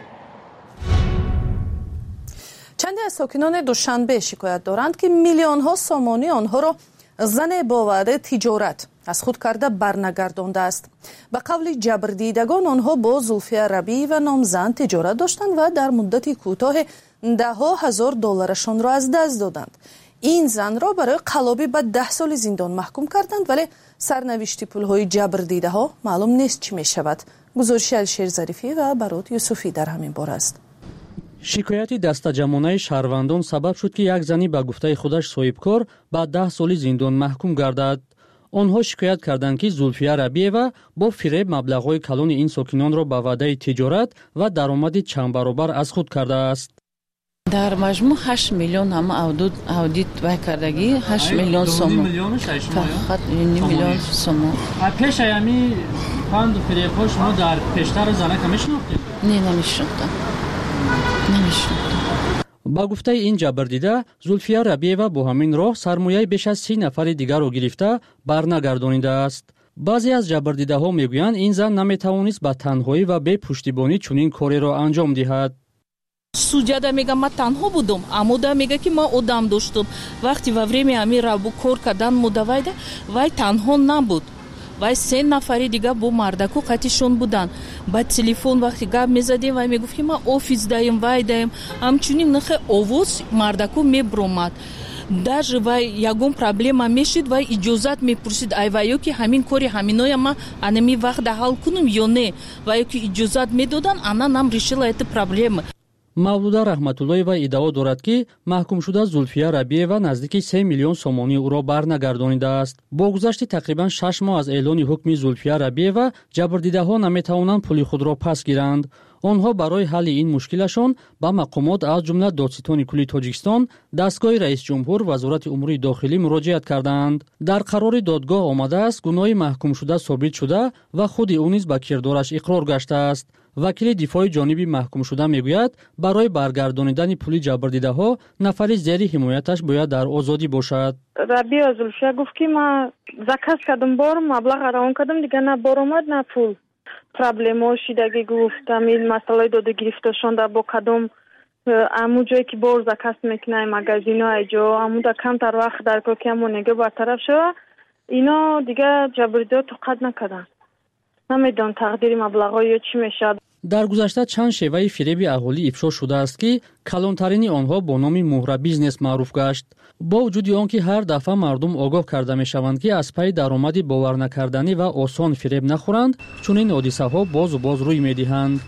چندی از ساکنان دوشنبه شکایت دارند که میلیون ها سامانی آنها را زن با وعده تجارت از خود کرده برنگردانده است. به قول جبردیدگان آنها با زلفیه ربی و نامزن تجارت داشتند و در مدت کوتاه $10,000 را از دست دادند. این زن را برای قلابی به 10 سال زندان محکوم کردند، ولی سرنوشت پولهای جبردیده ها معلوم نیست چی می شود. گزارش الشیر ظریفی و برات یوسفی در همین باره است. شکایت دستجمعانه شهروندان سبب شد که یک زنی به گفته خودش صاحبکار با 10 سال زندان محکوم گردد. آنها شکایت کردند که زلفیه ربیعه با فریب مبلغ‌های کلان این ساکنان را به وعده تجارت و درآمد چند برابر از خود کرده است. در مجموع 8 میلیون هم اودیت وای کردگی 8 میلیون سوم. فقط میلیون سوم. پیش ایامی پاند و فریب‌ها شما در پیشتر زنه که میشناختید؟ نه نمیشناختم. با گفته این جبردیده زلفیه ربیعه با همین راه سرمایه بیش از 30 نفر دیگر را گرفته برنگردانیده است. بعضی از جبردیده ها میگویند این زن نمیتوانست با تنهایی و بی پشتیبانی چنین کاری را انجام دهد. سوجاده میگه من تنها بودم، امودا میگه که من آدم داشتم. وقتی во время امی رابو کار کردن مدوایده وای تنها نبود. وای 3 نفری دیگه با مردکو قطیشون بودن. با تلفن وقتی گپ میزدیم وای میگفت که ما آفیس دایم وای دایم همچنین نخه اووز مردکو میبرومد. داج وای یگون پرابلم میشید وای اجازت میپرسید ای وایو که همین کاری همینای ما انمی وقت حل کنم یا نه. وای که اجازت میدادن انا нам решила это проблема. мавлуда раҳматуллоева иддао дорад ки маҳкумшуда зулфия рабиева наздики 3 миллион сомонии ӯро барнагардонидааст. бо гузашти тақрибан 6 моҳ аз эълони ҳукми зулфия рабиева ҷабрдидаҳо наметавонанд пули худро пас гиранд. онҳо барои ҳалли ин мушкилашон ба мақомот аз ҷумла додситони кулли тоҷикистон, дастгоҳи раисҷумҳур, вазорати умури дохилӣ муроҷиат карданд. дар қарори додгоҳ омадааст гуноҳи маҳкумшуда собит шуда ва худи ӯ низ ба кирдораш иқрор гаштааст. вакили дифои ҷониби маҳкумшуда мегӯяд барои баргардонидани пули ҷабрдидаҳо нафари зери ҳимояташ бояд дар озодӣ бошад. рабия зулфия гуфт ки ман заказ кардам бор маблағ равон кардам дига на бор омад на пул проблемо шидаги гуфтам ин масъалаи дода гирифташонда бо кадом аму ҷое ки бор заказ мекунай магазино айҷо амуда камтар вақт дар кор ки аму нега бартараф шава ино дига ҷабрдидаҳо тоқат накарданд. намедонам тақдири маблағҳо ё чӣ мешавад. дар гузашта чанд шеваи фиреби аҳолӣ ифшо шудааст ки калонтарини онҳо бо номи муҳра бизнес маъруф гашт. бо вуҷуди он ки ҳар дафъа мардум огоҳ карда мешаванд ки аз пайи даромади боварнакарданӣ ва осон фиреб нахӯранд, чунин ҳодисаҳо бозу боз рӯй медиҳанд.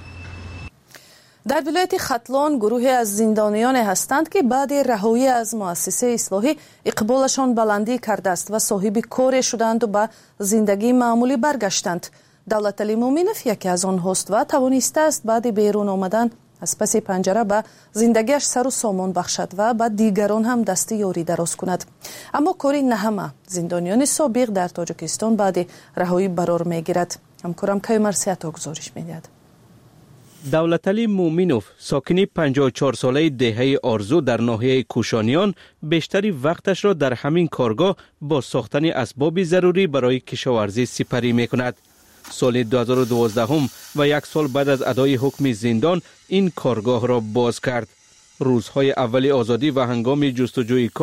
در ولایت ختلان گروهی از زندانیان هستند که بعد رهایی از مؤسسه اصلاحی اقبالشان بلندی کرده است و صاحب کار شدند و به زندگی معمولی برگشتند. دولت علی مومنوف یکی از آنهاست و توانسته است بعد بیرون آمدن از پس پنجره به زندگیش سر و سامان بخشد و به دیگران هم دست یاری دراز کند. اما کاری نه همه زندانیان سابق در تاجیکستان بعد رهایی برار میگیرد. همکارم کیومر سیاتا گزارش میدهد. دولت علی مومنوف ساکنی 54 ساله دهه آرزو در ناحیه کوشانیان بیشتری وقتش را در همین کارگاه با ساختن اسباب ضروری برای کشاورزی سپری میکند. سال 2012 و 1 سال بعد از ادای حکم زندان این کارگاه را باز کرد. روزهای اول آزادی و هنگام جستجوی کار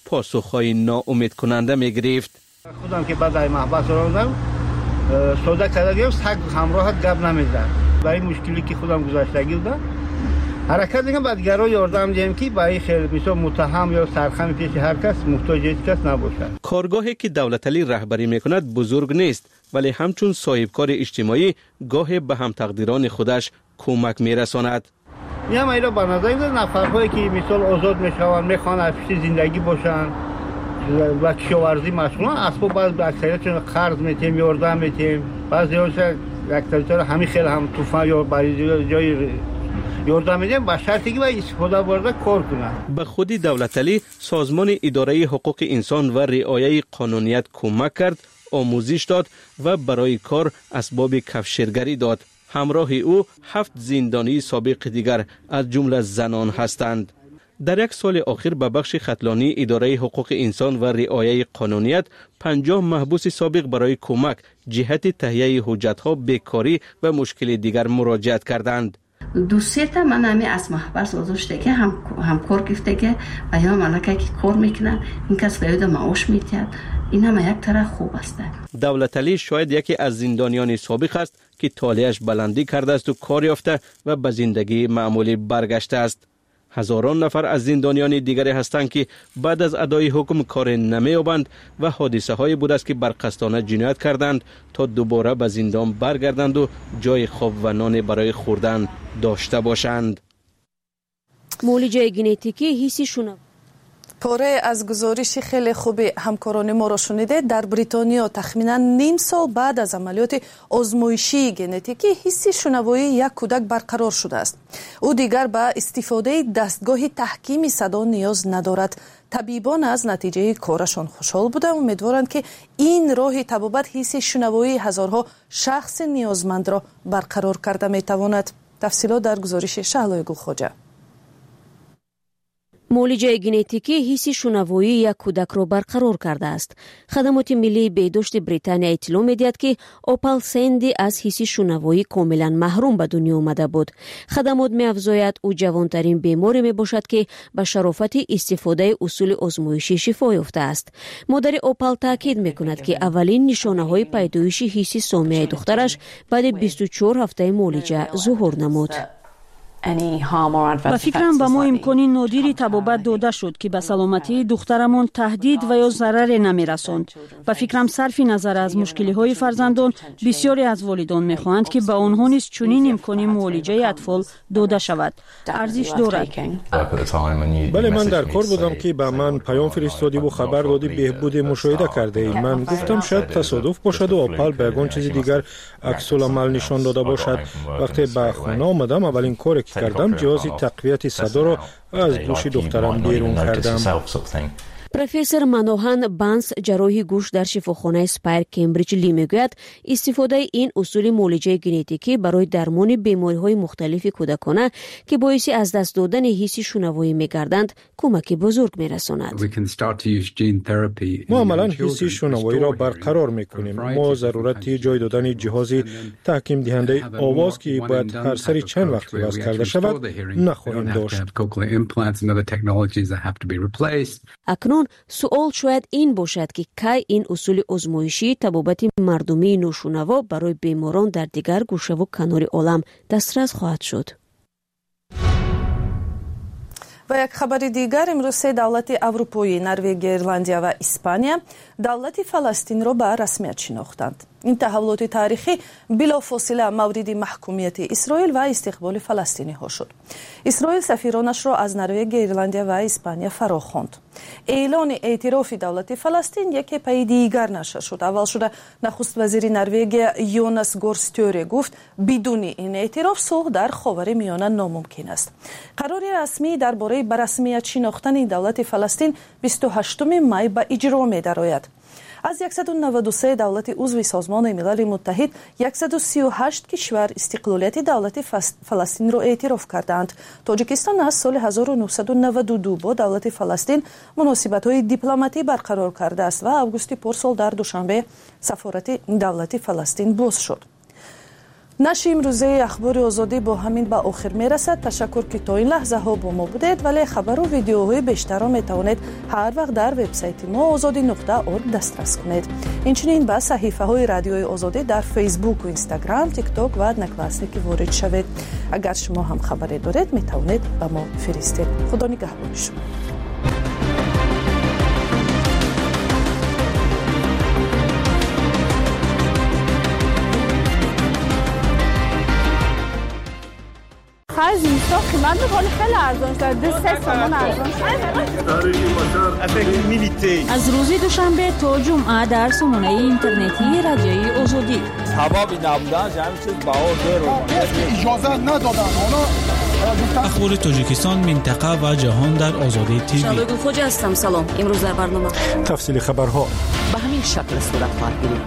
پاسخهای ناامید کننده می گرفت. خودم که بعد از محبس راندم سودا کردم سگ همراهت گپ نمیزد. برای مشکلی که خودم گذاشتگی بودم حرکت دیگه بعد گرا یاردم دیم که برای خیلی مثلا متهم یا سرخم پیش هر کس محتاج هیچ کس نباشد. کارگاهی که دولتعلی رهبری میکند بزرگ نیست ولی همچون صاحبکار اجتماعی گاهی به هم تقدیران خودش کمک میرساند. میام اینا به نظر میاد نفرهایی که مثال آزاد میشوند میخوان از پیش زندگی باشن و کشاورزی مشغولن اسباب بعض اکثریتشون قرض میتیم یاردم میتیم بعضی‌هاش اکثریت‌ها همین خیلی هم طوفان یا برای جای یاردم میدیم با شرطی که با استفاده وارد کار کنن. به خودی دولتعلی سازمان اداره حقوق انسان و رعایت قانونیت کمک کرد، آموزش داد و برای کار اسباب کفشیرگری داد. همراه او 7 زندانی سابق دیگر از جمله زنان هستند. در یک سال اخیر به بخش خطلانی اداره حقوق انسان و رعایت قانونیت 50 محبوس سابق برای کمک جهت تهیه حجت‌ها بیکاری و مشکل دیگر مراجعت کردند. دو سه تا من همی از محبس آزاشته که هم کار گفته که و یا ملکه که کار میکنن این کس فیاد معاش میتید این هم یک طرح خوب است. دولتعلی شاید یکی از زندانیان سابق است که طالعش بلندی کرده است و کار یافته و به زندگی معمولی برگشته است. هزاران نفر از زندانیان دیگری هستند که بعد از ادای حکم کار نمی‌یابند و حادثه های بود است که برقصدانه جنایت کردند تا دوباره به زندان برگردند و جای خواب و نان برای خوردن داشته باشند. معالجه ژنتیکی حسی شنو پاره از گزارش خیلی خوبی همکاران ما را شنیده. در بریتانیا تخمینا نیم سال بعد از عملیات آزمایشی ژنتیکی حس شنوایی یک کودک برقرار شده است. او دیگر به استفاده دستگاه تحکیم صدا نیاز ندارد. طبیبان از نتیجه کارشان خوشحال بودند و امیدوارند که این راه طبابت حس شنوایی هزارها شخص نیازمند را برقرار کرده میتواند. تفصیلات در گزارش شهلای گلخواجه. معالجه ژنتیکی حس شنوایی یک کودک را برقرار کرده است. خدمات ملی بهداشت بریتانیا اطلاع می‌دهد که اوپال سندی از حس شنوایی کاملا محروم به دنیا آمده بود. خدمات می‌افزاید او جوانترین بیماری میباشد که به شرافت استفاده اصول آزمایشی شفا یافته است. مادر اوپال تاکید می‌کند که اولین نشانه‌های پیدایش حس سامعه دخترش بعد 24 هفته معالجه ظهور نمود. با فکرم به ما امکانی نادری طبابت داده شد که به سلامتی دخترمان تهدید و یا ضرر نمی رساند. با فکرم صرف نظر از مشکلی های فرزندان بسیاری از والدان می خواهند که به آنها نیز چنین امکانی معالجه اطفال داده شود. ارزش دارد. بله، من در کار بودم که به من پیام فرستادی و خبر دادی بهبود مشاهده کرده ای. من گفتم شاید تصادف باشد و اوپال به یگان چیز دیگر عکس العمل نشان داده باشد. وقتی به خانه آمدم اولین کاری کردم جهاز تقویت صدا را از گوش دخترم بیرون کردم. پروفسور منوهان بانس جراح گوش در شفاخانه اسپایر کمبریج لی میگوید استفاده این اصول معالجه ژنتیکی برای درمان بیماری‌های مختلف کودکانه که باعث از دست دادن حس شنوایی می‌گردند کمک بزرگ می‌رساند. ما عملاً حس شنوایی را برقرار می‌کنیم. ما ضرورت جای دادن جهاز تحکیم دهنده آواز که باید هر سری چند وقت عوض کرده شود نخواهیم داشت. اکنون سوال شاید این باشد که کی این اصول آزمایشی طبابت مردمی نوشنوا برای بیماران در دیگر گوشه و کنار عالم دسترس خواهد شد. و یک خبر دیگر امروز سه دولت اروپایی نروژ، ایرلندیا و اسپانیا دولت فلسطین را به رسمیت شناختند. این تحولات تاریخی بلافاصله مورد محکومیت اسرائیل و استقبال فلسطینی ها شد. اسرائیل سفیرانش را از نروژ، ایرلندیا و اسپانیا فراخواند. اعلان اعتراف دولت فلسطین یک پی دیگر نشر شد. اول شده نخست وزیر نروژ یوناس گورستوره گفت بدون این اعتراف صلح در خاورمیانه ناممکن است. قرار رسمی درباره به رسمیت شناختن دولت فلسطین 28 می به اجرا می درآید. از 193 دولت عضو سازمان ملل متحد 138 کشور استقلالیت دولت فلسطین را اعتراف کردند. تاجیکستان از سال 1992 با دولت فلسطین مناسبت‌های دیپلماتی برقرار کرده است و آگوست پارسال در دوشنبه سفارت دولت فلسطین باز شد. نشر امروزه اخبار آزادی با همین به آخر میرسد. تشکر که تا این لحظه ها با ما بودید. ولی خبر و ویدیوهای بیشتر را میتوانید هر وقت در وبسایت ما azadi.org دسترس کنید. اینچنین به صحیفه های رادیوی آزادی در فیسبوک و اینستاگرام، تیک تاک و ادنکلاسیک وارد شوید. اگر شما هم خبری دارید میتوانید به ما فرستید. خدا نگهدار شما. خرج اینستا قیمت بخوری خیلی ارزان شده. 3 تومان ارزان شده. از روز دوشنبه تا جمعه در سامانه اینترنتی رادیوی آزادی ثوابی نبودن همین چیز بها زیرو اجازه ندادن. اخبار تاجیکستان، منطقه و جهان در آزادی تیوی. شادو خوجا هستم. سلام. امروز در برنامه تفصیل خبرها به همین شکل صورت خواهد گرفت.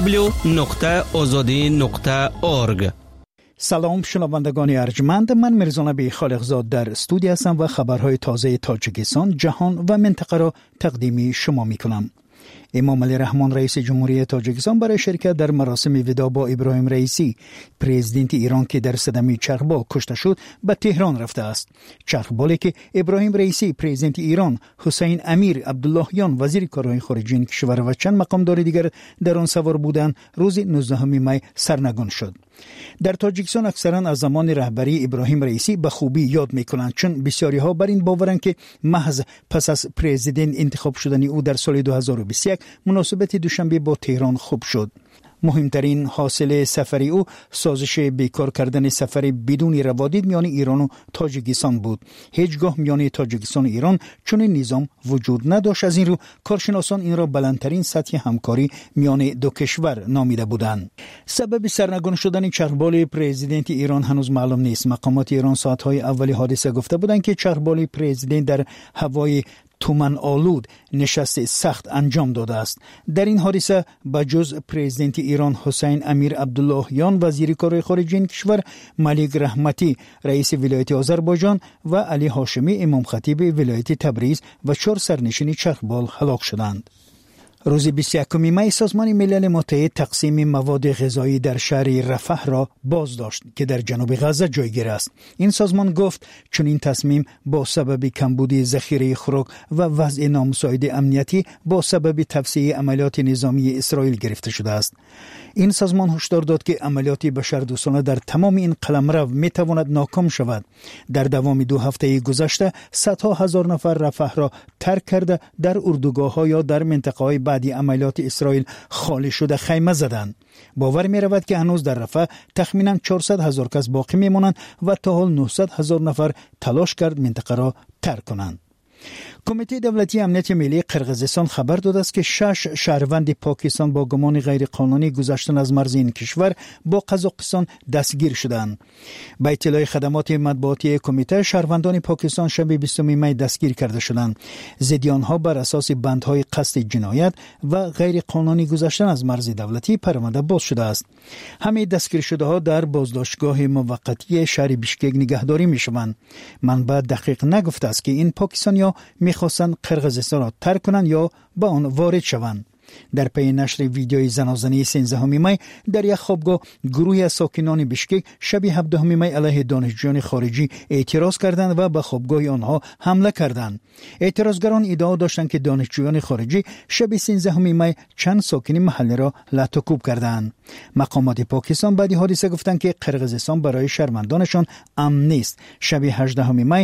www.azadi.org. سلام شنوندگان ارجمند، من میرزانبی خالقزاد در استودیو هستم و خبرهای تازه تاجیکستان، جهان و منطقه را تقدیم شما میکنم. امام علی رحمان رئیس جمهوری تاجیکستان برای شرکت در مراسم وداع با ابراهیم رئیسی پرزیدنت ایران که در صدمه چرخبال کشته شد به تهران رفته است. چرخبالی که ابراهیم رئیسی پرزیدنت ایران، حسین امیر عبداللهیان وزیر کارهای خارجه کشور و چند مقامدار دیگر در آن سوار بودند، روز 19 می سرنگون شد. در تاجیکستان اکثرا از زمان رهبری ابراهیم رئیسی به خوبی یاد میکنند، چون بسیاری ها بر این باورند که محض پس از پرزیدنت انتخاب شدن او در سال 2021 مناسبت دوشنبه با تهران خوب شد. مهمترین حاصل سفر او سازش بیکار کردن سفر بدون روادید میان ایران و تاجیکستان بود. هیچگاه میان تاجیکستان و ایران چنین نظام وجود نداشت. از این رو کارشناسان این را بلندترین سطح همکاری میان دو کشور نامیده بودند. سبب سرنگون شدن چرخبال پرزیدنت ایران هنوز معلوم نیست. مقامات ایران ساعت‌های اول حادثه گفته بودند که چرخبال پرزیدنت در هوای تومن آلود نشست سخت انجام داده است. در این حادثه بجز پرزیدنت ایران حسین امیر عبداللهیان وزیر کارهای خارجه کشور، ملیک رحمتی رئیس ولایت آذربایجان و علی هاشمی امام خطیب ولایت تبریز و 4 سرنشین چرخبال هلاک شدند. روز 21 می سازمان ملل متحد تقسیم مواد غذایی در شهر رفح را باز داشت که در جنوب غزه جایگیر است. این سازمان گفت چون این تصمیم با سبب کمبود ذخیره خوراک و وضع نامساعد امنیتی با سبب توسعه عملیات نظامی اسرائیل گرفته شده است. این سازمان هشدار داد که عملیات بشردوستانه در تمام این قلمرو می تواند ناکام شود. در دوام 2 هفته گذشته صدها هزار نفر رفح را ترک کرده در اردوگاه‌ها یا در منطقه‌های بعدی عملیات اسرائیل خالی شده خیمه زدند. باور می رود که هنوز در رفح تخمینا 400,000 کس باقی می مانند و تا حال 900,000 نفر تلاش کرد منطقه را ترک کنند. کمیته دولتی امنیت ملی قرقیزستان خبر داده است که 6 شهروند پاکستان با گمان غیر قانونی گذشتن از مرز این کشور با قزاقستان دستگیر شدند. با اطلاع خدمات مطبوعاتی کمیته، شهروندان پاکستان شب 20 می دستگیر کرده شدند. ضدیانها بر اساس بندهای قصد جنایت و غیر قانونی گذشتن از مرز دولتی پرونده باز شده است. همه دستگیر شده ها در بازداشتگاه موقتی شهر بیشکک نگهداری می شوند. منبع دقیق نگفته است که این پاکستانی‌ها می‌خواستند قرقیزستان را ترک کنند یا به آن وارد شوند. در پی نشر ویدیوی زنازنی 13 می در یک خوابگاه، گروهی از ساکنان بیشکک شب 17 می علیه دانشجویان خارجی اعتراض کردند و به خوابگاه آنها حمله کردند. اعتراضگران ادعا داشتند که دانشجویان خارجی شب 13 می چند ساکن محله را لطوکوب کردند. مقامات پاکستان بعد حادثه گفتند که قرقیزستان برای شهروندانشان امن نیست. شب 18 می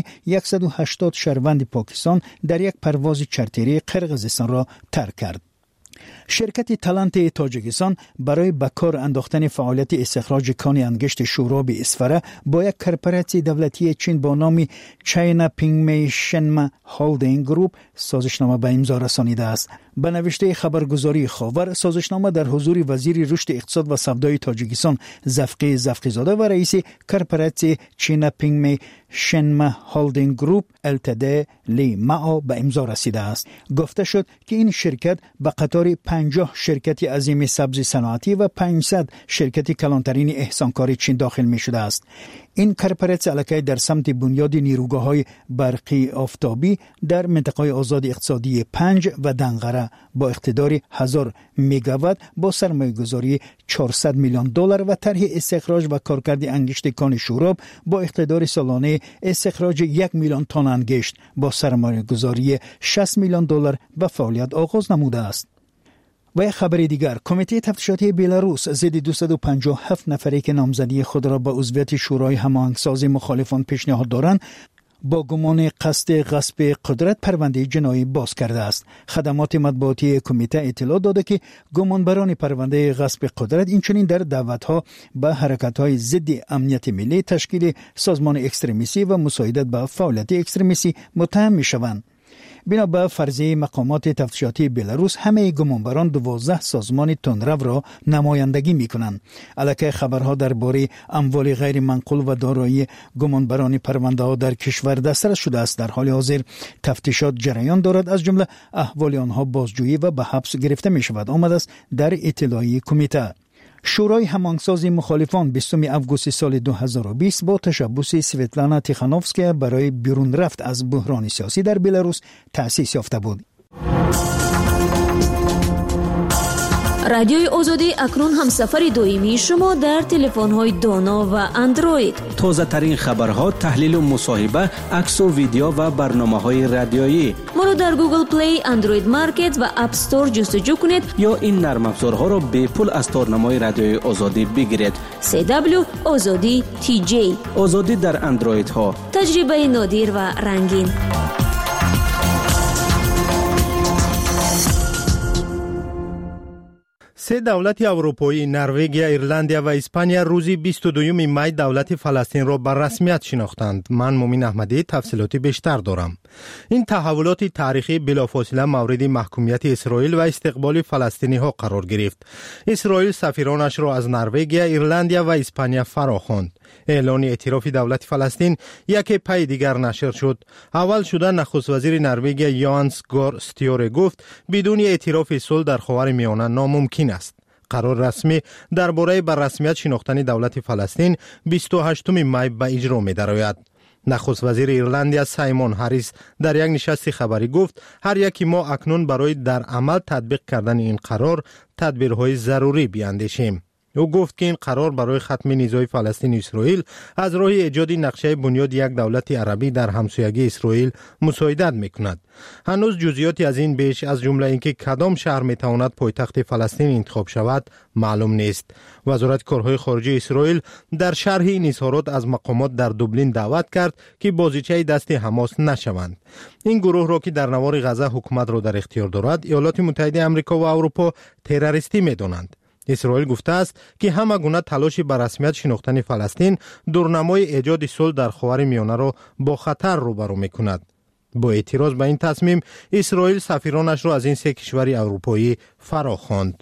180 شهروند پاکستان در یک پرواز چارتری قرقیزستان را ترک کرد. شرکت تالنت تاجیکستان برای به کار انداختن فعالیت استخراج کان انگشت شوراب اسفره با یک کارپوریسیون دولتی چین با نام چاینا پینگمی شنما هولدینگ گروپ سازشنامه به امضا رسانیده است. به نوشته خبرگزاری خاور، سازشنامه در حضور وزیر رشد اقتصاد و سودای تاجیکستان زفقی زفقیزاده و رئیس کارپوریسیون چاینا پینگمی شنما هولدینگ گروپ التد لی معا به امضا رسیده است. گفته شد که این شرکت به قطار 5 50 شرکت عظیم سبزی صنعتی و 500 شرکت کلانترین احسانکاری چین داخل می شده است. این کارپوریت علاقه در سمت بنیاد نیروگاه‌های برقی آفتابی در منطقه آزاد اقتصادی 5 و دنقره با اقتدار 1000 مگاوات با سرمایه‌گذاری 400 میلیون دلار و طرح استخراج و کارکرد انگشت کان شوراب با اقتدار سالانه استخراج 1 میلیون تن انگشت با سرمایه‌گذاری 60 میلیون دلار و فعالیت آغاز نموده است. و یک خبر دیگر، کمیته تفتیشاتی بلاروس ضد 257 نفری که نامزدی خود را به عضویت شورای هماهنگسازی مخالفان پیشنهاد دارند با گمان قصد غصب قدرت پرونده جنایی باز کرده است. خدمات مطبوعاتی کمیته اطلاع داده که گمانبران پرونده غصب قدرت اینچنین در دعوت‌ها به حرکت‌های ضد امنیت ملی، تشکیل سازمان اکستریمیستی و مساعدت به فعالیت اکستریمیستی متهم می‌شوند. بنا به فرضیه مقامات تفتیشاتی بلاروس همه گمانبران 12 سازمان تندرو را نمایندگی می‌کنند. البته خبرها درباره اموال غیر منقول و دارایی گمانبران پرونده‌ها در کشور دسترس شده است. در حال حاضر تفتیشات جریان دارد، از جمله احوال آنها بازجویی و به حبس گرفته می‌شود. آمده است در اطلاعیه کمیته. شورای هماهنگسازی مخالفان 20 آگوست سال 2020 با تشبث سویتلانا تیخانوفسکیا برای بیرون رفت از بحران سیاسی در بلاروس تأسیس یافته بود. رادیوی آزادی اکنون همسفر دائمی شما در تلفن‌های دانا و اندروید. تازه ترین خبرها، تحلیل و مصاحبه، عکس و ویدیو و برنامه‌های رادیویی. ما را در گوگل پلی، اندروید مارکت و اپ استور جستجو کنید یا این نرم افزارها را به پول از تارنمای رادیوی آزادی بگیرید. CW آزادی TJ آزادی در اندروید ها. تجربه نادر و رنگین. 3 دولت اروپایی، نروژ، ایرلندیا و اسپانیا روز 22 می دولت فلسطین را به رسمیت شناختند. من مومین احمدی تفصیلات بیشتر دارم. این تحولات تاریخی بلافاصله مورد محکومیت اسرائیل و استقبال فلسطینی ها قرار گرفت. اسرائیل سفیرانش را از نروژ، ایرلندیا و اسپانیا فراخواند. اعلان اعتراف دولت فلسطین یک پای دیگر نشر شد. اول شده نخست وزیر نروژ یانس گار ستیوره گفت بدون اعتراف صلح در خاورمیانه ناممکن است. قرار رسمی درباره به رسمیت شناختن دولت فلسطین 28 می به اجرا می درآید. نخست وزیر ایرلندیا سایمون هریس در یک نشست خبری گفت هر یکی ما اکنون برای در عمل تطبیق کردن این قرار تدبیرهای ضروری بیاندیشیم. او گفت که این قرار برای ختم نزاع فلسطین و اسرائیل از راه ایجاد نقشه بنیاد یک دولت عربی در همسایگی اسرائیل مساعدت میکند. هنوز جزئیاتی از این بیش از جمله اینکه کدام شهر میتواند پایتخت فلسطین انتخاب شود معلوم نیست. وزارت کارهای خارجه اسرائیل در شرح این اظهارات از مقامات در دوبلین دعوت کرد که بازیچه دست حماس نشوند. این گروه را که در نوار غزه حکومت را در اختیار دارد ایالات متحده آمریکا و اروپا تروریستی میدانند. اسرائیل گفته است که همه گونه تلاش به رسمیت شناختن فلسطین دورنمای ایجاد صلح در خاورمیانه را با خطر روبرو می‌کند. با اعتراض به این تصمیم اسرائیل سفیرانش را از این 3 کشور اروپایی فراخواند.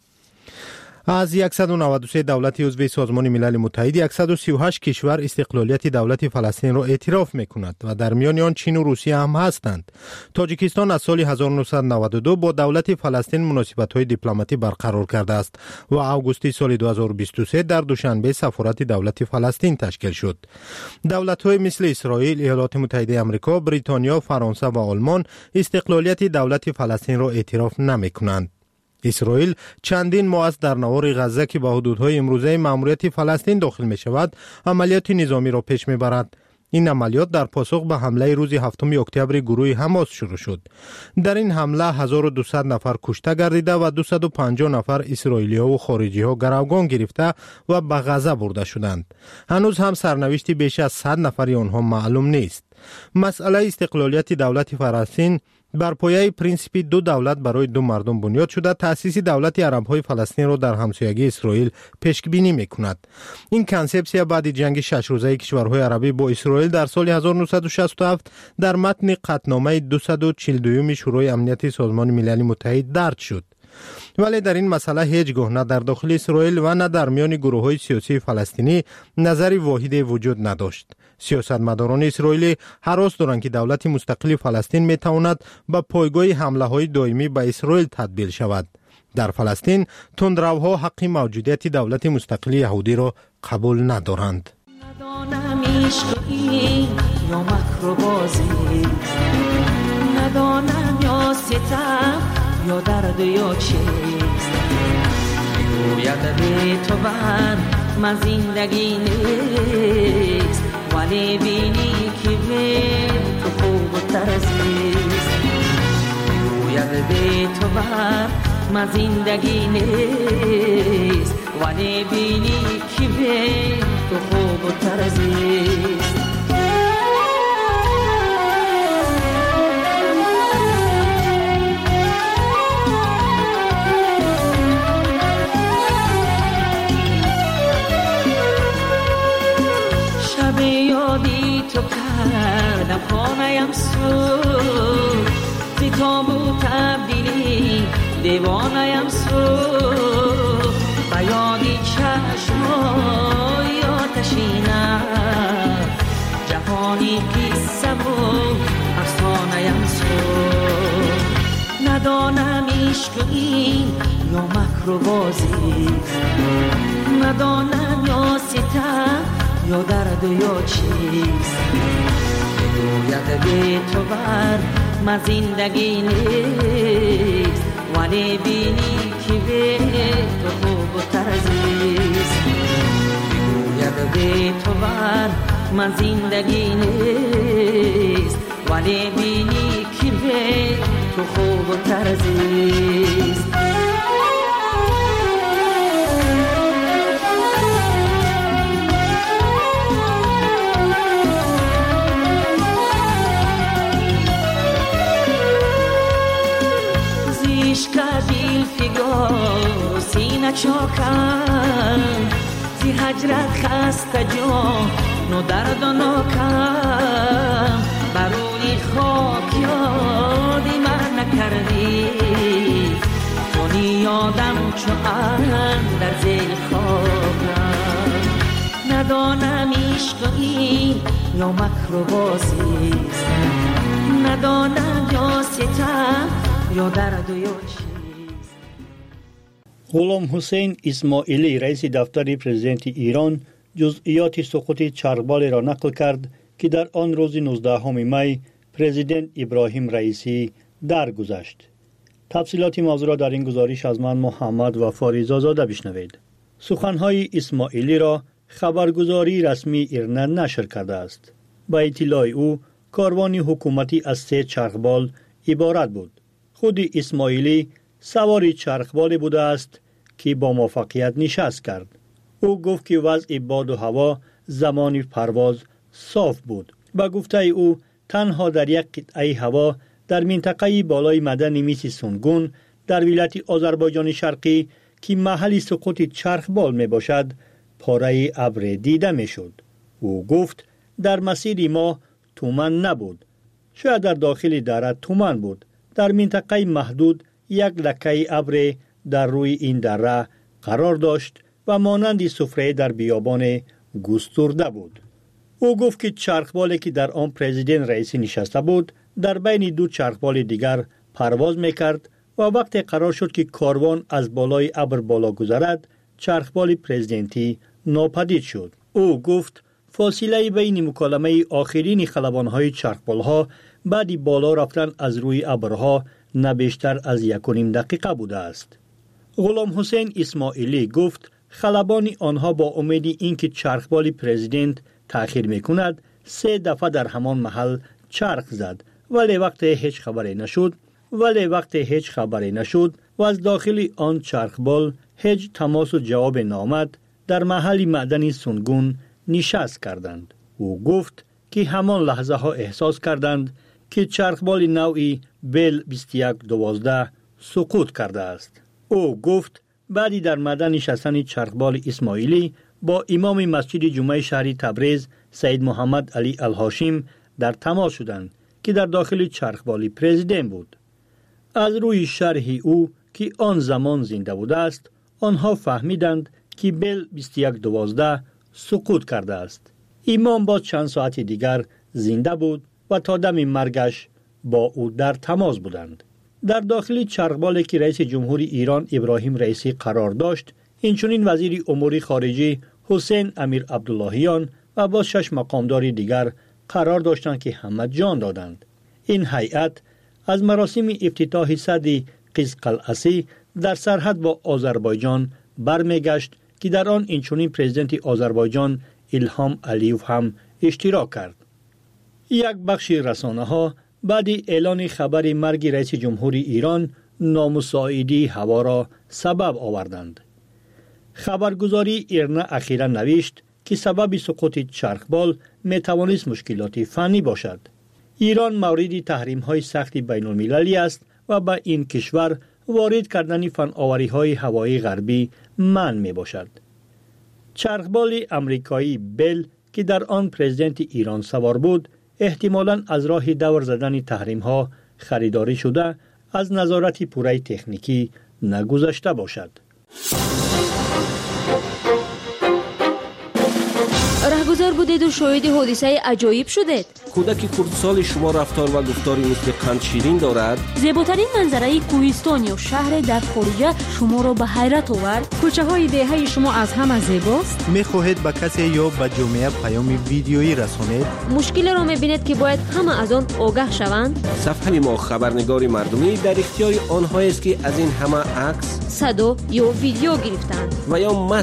از 193 دولت عضو سازمان ملل متحد 138 کشور استقلالیت دولت فلسطین را اعتراف می‌کند و در میان آن چین و روسیه هم هستند. تاجیکستان از سال 1992 با دولت فلسطین مناسبت‌های دیپلماتی برقرار کرده است و آگوست سال 2023 در دوشنبه سفارت دولت فلسطین تشکیل شد. دولت‌های مثل اسرائیل، ایالات متحده آمریکا، بریتانیا، فرانسه و آلمان استقلالیت دولت فلسطین را اعتراف نمی‌کنند. اسرائیل چندین ماه است در نوار غزه که به حدودهای امروزه ماموریت فلسطین داخل می شود عملیات نظامی را پیش می برد. این عملیات در پاسخ به حمله روز 7 اکتبر گروه حماس شروع شد. در این حمله 1200 نفر کشته گردیده و 250 نفر اسرائیلی ها و خارجی ها گروگان گرفته و به غزه برده شدند. هنوز هم سرنوشت بیش از 100 نفر آنها معلوم نیست. مسئله استقلالیت دولت فلسطین بر پایه پرینسیپ 2 دولت برای 2 مردم بنیاد شده تأسیس دولت عرب‌های فلسطین را در همسایگی اسرائیل پیش‌بینی می‌کند. این کانسپسیا بعد جنگ 6 روزه کشورهای عربی با اسرائیل در سال 1967 در متن قطعنامه 242 شورای امنیت سازمان ملل متحد درج شد. ولی در این مسئله هیچگاه نه در داخل اسرائیل و نه در میان گروه‌های سیاسی فلسطینی نظری واحدی وجود نداشت. سیاستمداران اسرائیلی هراس دارند که دولت مستقل فلسطین میتواند به پایگاه حمله‌های دائمی به اسرائیل تبدیل شود. در فلسطین تندروها حق موجودیت دولت مستقل یهودی را قبول ندارند. ندانم عشق این یا مکر و بازی، ندانم یا ستم یا درد یا چیست، میگوید به تو من زندگی نیست، ولی بینی که به تو خوب و ترزیست، میگوید به تو من زندگی نیست، ولی بینی که به تو خوب و ترزیست. شب یادی تو کردم خانه‌ام سوز، زی تابو تبدیلی دیوانه‌ام سوز، و یادی چشمای آتشینم، جهانی قصه و افسانه‌ام سوز. ندانم عشق این یا مکر و بازی، ندانم یا ستم یا درد یا چیست، میگوید به تو من زندگی نیست، ولی بینی که به تو خوب و ترزیست، میگوید به تو من زندگی نیست، ولی بینی که به تو خوب و ترزیست. کدیل فیگار سینه چاکم، زی هجرت خسته جان نو درد و ناکم، بروی خاک یادی من نکردی، کنی یادم چو در زیر خاکم. ندانم عشق این یا مکر و بازیست، ندانم یا ستم یا درد و یا چیست. غلام حسین اسماعیلی رئیس دفتر پرزیدنت ایران جزئیات سقوط چرخبال را نقل کرد که در آن روز 19 می پرزیدنت ابراهیم رئیسی درگذشت. تفصیلات موضوع را در این گزارش از من محمد و فاریزاده بشنوید. سخنهای اسماعیلی را خبرگزاری رسمی ایرنا نشر کرده است. با اطلاع او کاروان حکومتی از 3 چرخبال عبارت بود. خود اسماعیلی سوار چرخبال بوده است که با موفقیت نشست کرد. او گفت که وضع باد و هوا زمان پرواز صاف بود. با گفته او تنها در یک قطعه هوا در منطقه بالای مدنی میسی سونگون در ولایت آذربایجان شرقی که محل سقوط چرخبال می باشد پاره ابر دیده می شد. او گفت در مسیر ما تومن نبود. شاید در داخل دره تومن بود. در منطقه محدود یک لکه ابر در روی این دره قرار داشت و مانند سفره در بیابان گسترده بود. او گفت که چرخبالی که در آن پرزیدنت رئیسی نشسته بود در بین 2 چرخبال دیگر پرواز میکرد و وقتی قرار شد که کاروان از بالای ابر بالا گذرد چرخبال پرزیدنتی ناپدید شد. او گفت فاصله بین مکالمه آخرین خلبانهای چرخبالها بعد بالا رفتن از روی ابرها نه بیشتر از 1.5 دقیقه بوده است. غلام حسین اسماعیلی گفت خلبان آنها با امید اینکه چرخبال پرزیدنت تأخیر میکند 3 دفعه در همان محل چرخ زد ولی وقتی هیچ خبری نشد و از داخل آن چرخبال هیچ تماس و جواب نامد در محل معدنی سونگون نشست کردند. او گفت که همان لحظه ها احساس کردند که چرخبال نوعی بل 2112 سقوط کرده است. او گفت بعدی در معدن نشستن چرخبال اسماعیلی با امام مسجد جمعه شهر تبریز سید محمد علی الهاشم در تماس شدند که در داخل چرخبال پرزیدنت بود. از روی شرح او که آن زمان زنده بوده است آنها فهمیدند که بل 2112 سقوط کرده است. امام با چند ساعت دیگر زنده بود و تا دم مرگش با او در تماس بودند. در داخل چرخبالی که رئیس جمهوری ایران ابراهیم رئیسی قرار داشت، اینچنین وزیر امور خارجه حسین امیر عبداللهیان و با 6 مقامدار دیگر قرار داشتند که همت جان دادند. این هیئت از مراسم افتتاح سد قزقلعسی در سرحد با آذربایجان برمیگشت که در آن اینچنین پرزیدنت آذربایجان ایلهام علیوف هم اشتراک کرد. یک بخش رسانه‌ها بعد اعلان خبر مرگ رئیس جمهوری ایران نامساعدی هوا را سبب آوردند. خبرگزاری ایرنا اخیراً نوشت که سبب سقوط چرخبال میتوانست مشکلات فنی باشد. ایران مورد تحریم‌های سخت بین‌المللی است و به این کشور وارد کردن فناوری‌های هوایی غربی منع میباشد. چرخبال امریکایی بل که در آن پرزیدنت ایران سوار بود، احتمالاً از راه دور زدن تحریم‌ها خریداری شده از نظارت پوره تکنیکی نگذشته باشد. رهگذر بودید و شاهد حادثه عجایب شدید. کودک کردسال شما رفتار و گفتاری مثل قند شیرین دارد. زیباترین منظره کوهستان یا شهر در خارج شما را به حیرت آورد. کوچه های دهه شما از همه زیباست. میخواهید به کسی یا به جامعه پیام ویدیویی رسانید؟ مشکل را میبینید که باید همه از آن آگاه شوند. صفحه ما خبرنگار مردمی در اختیار آنهایی است که از این همه عکس، صدا یا ویدیو گرفتند و یا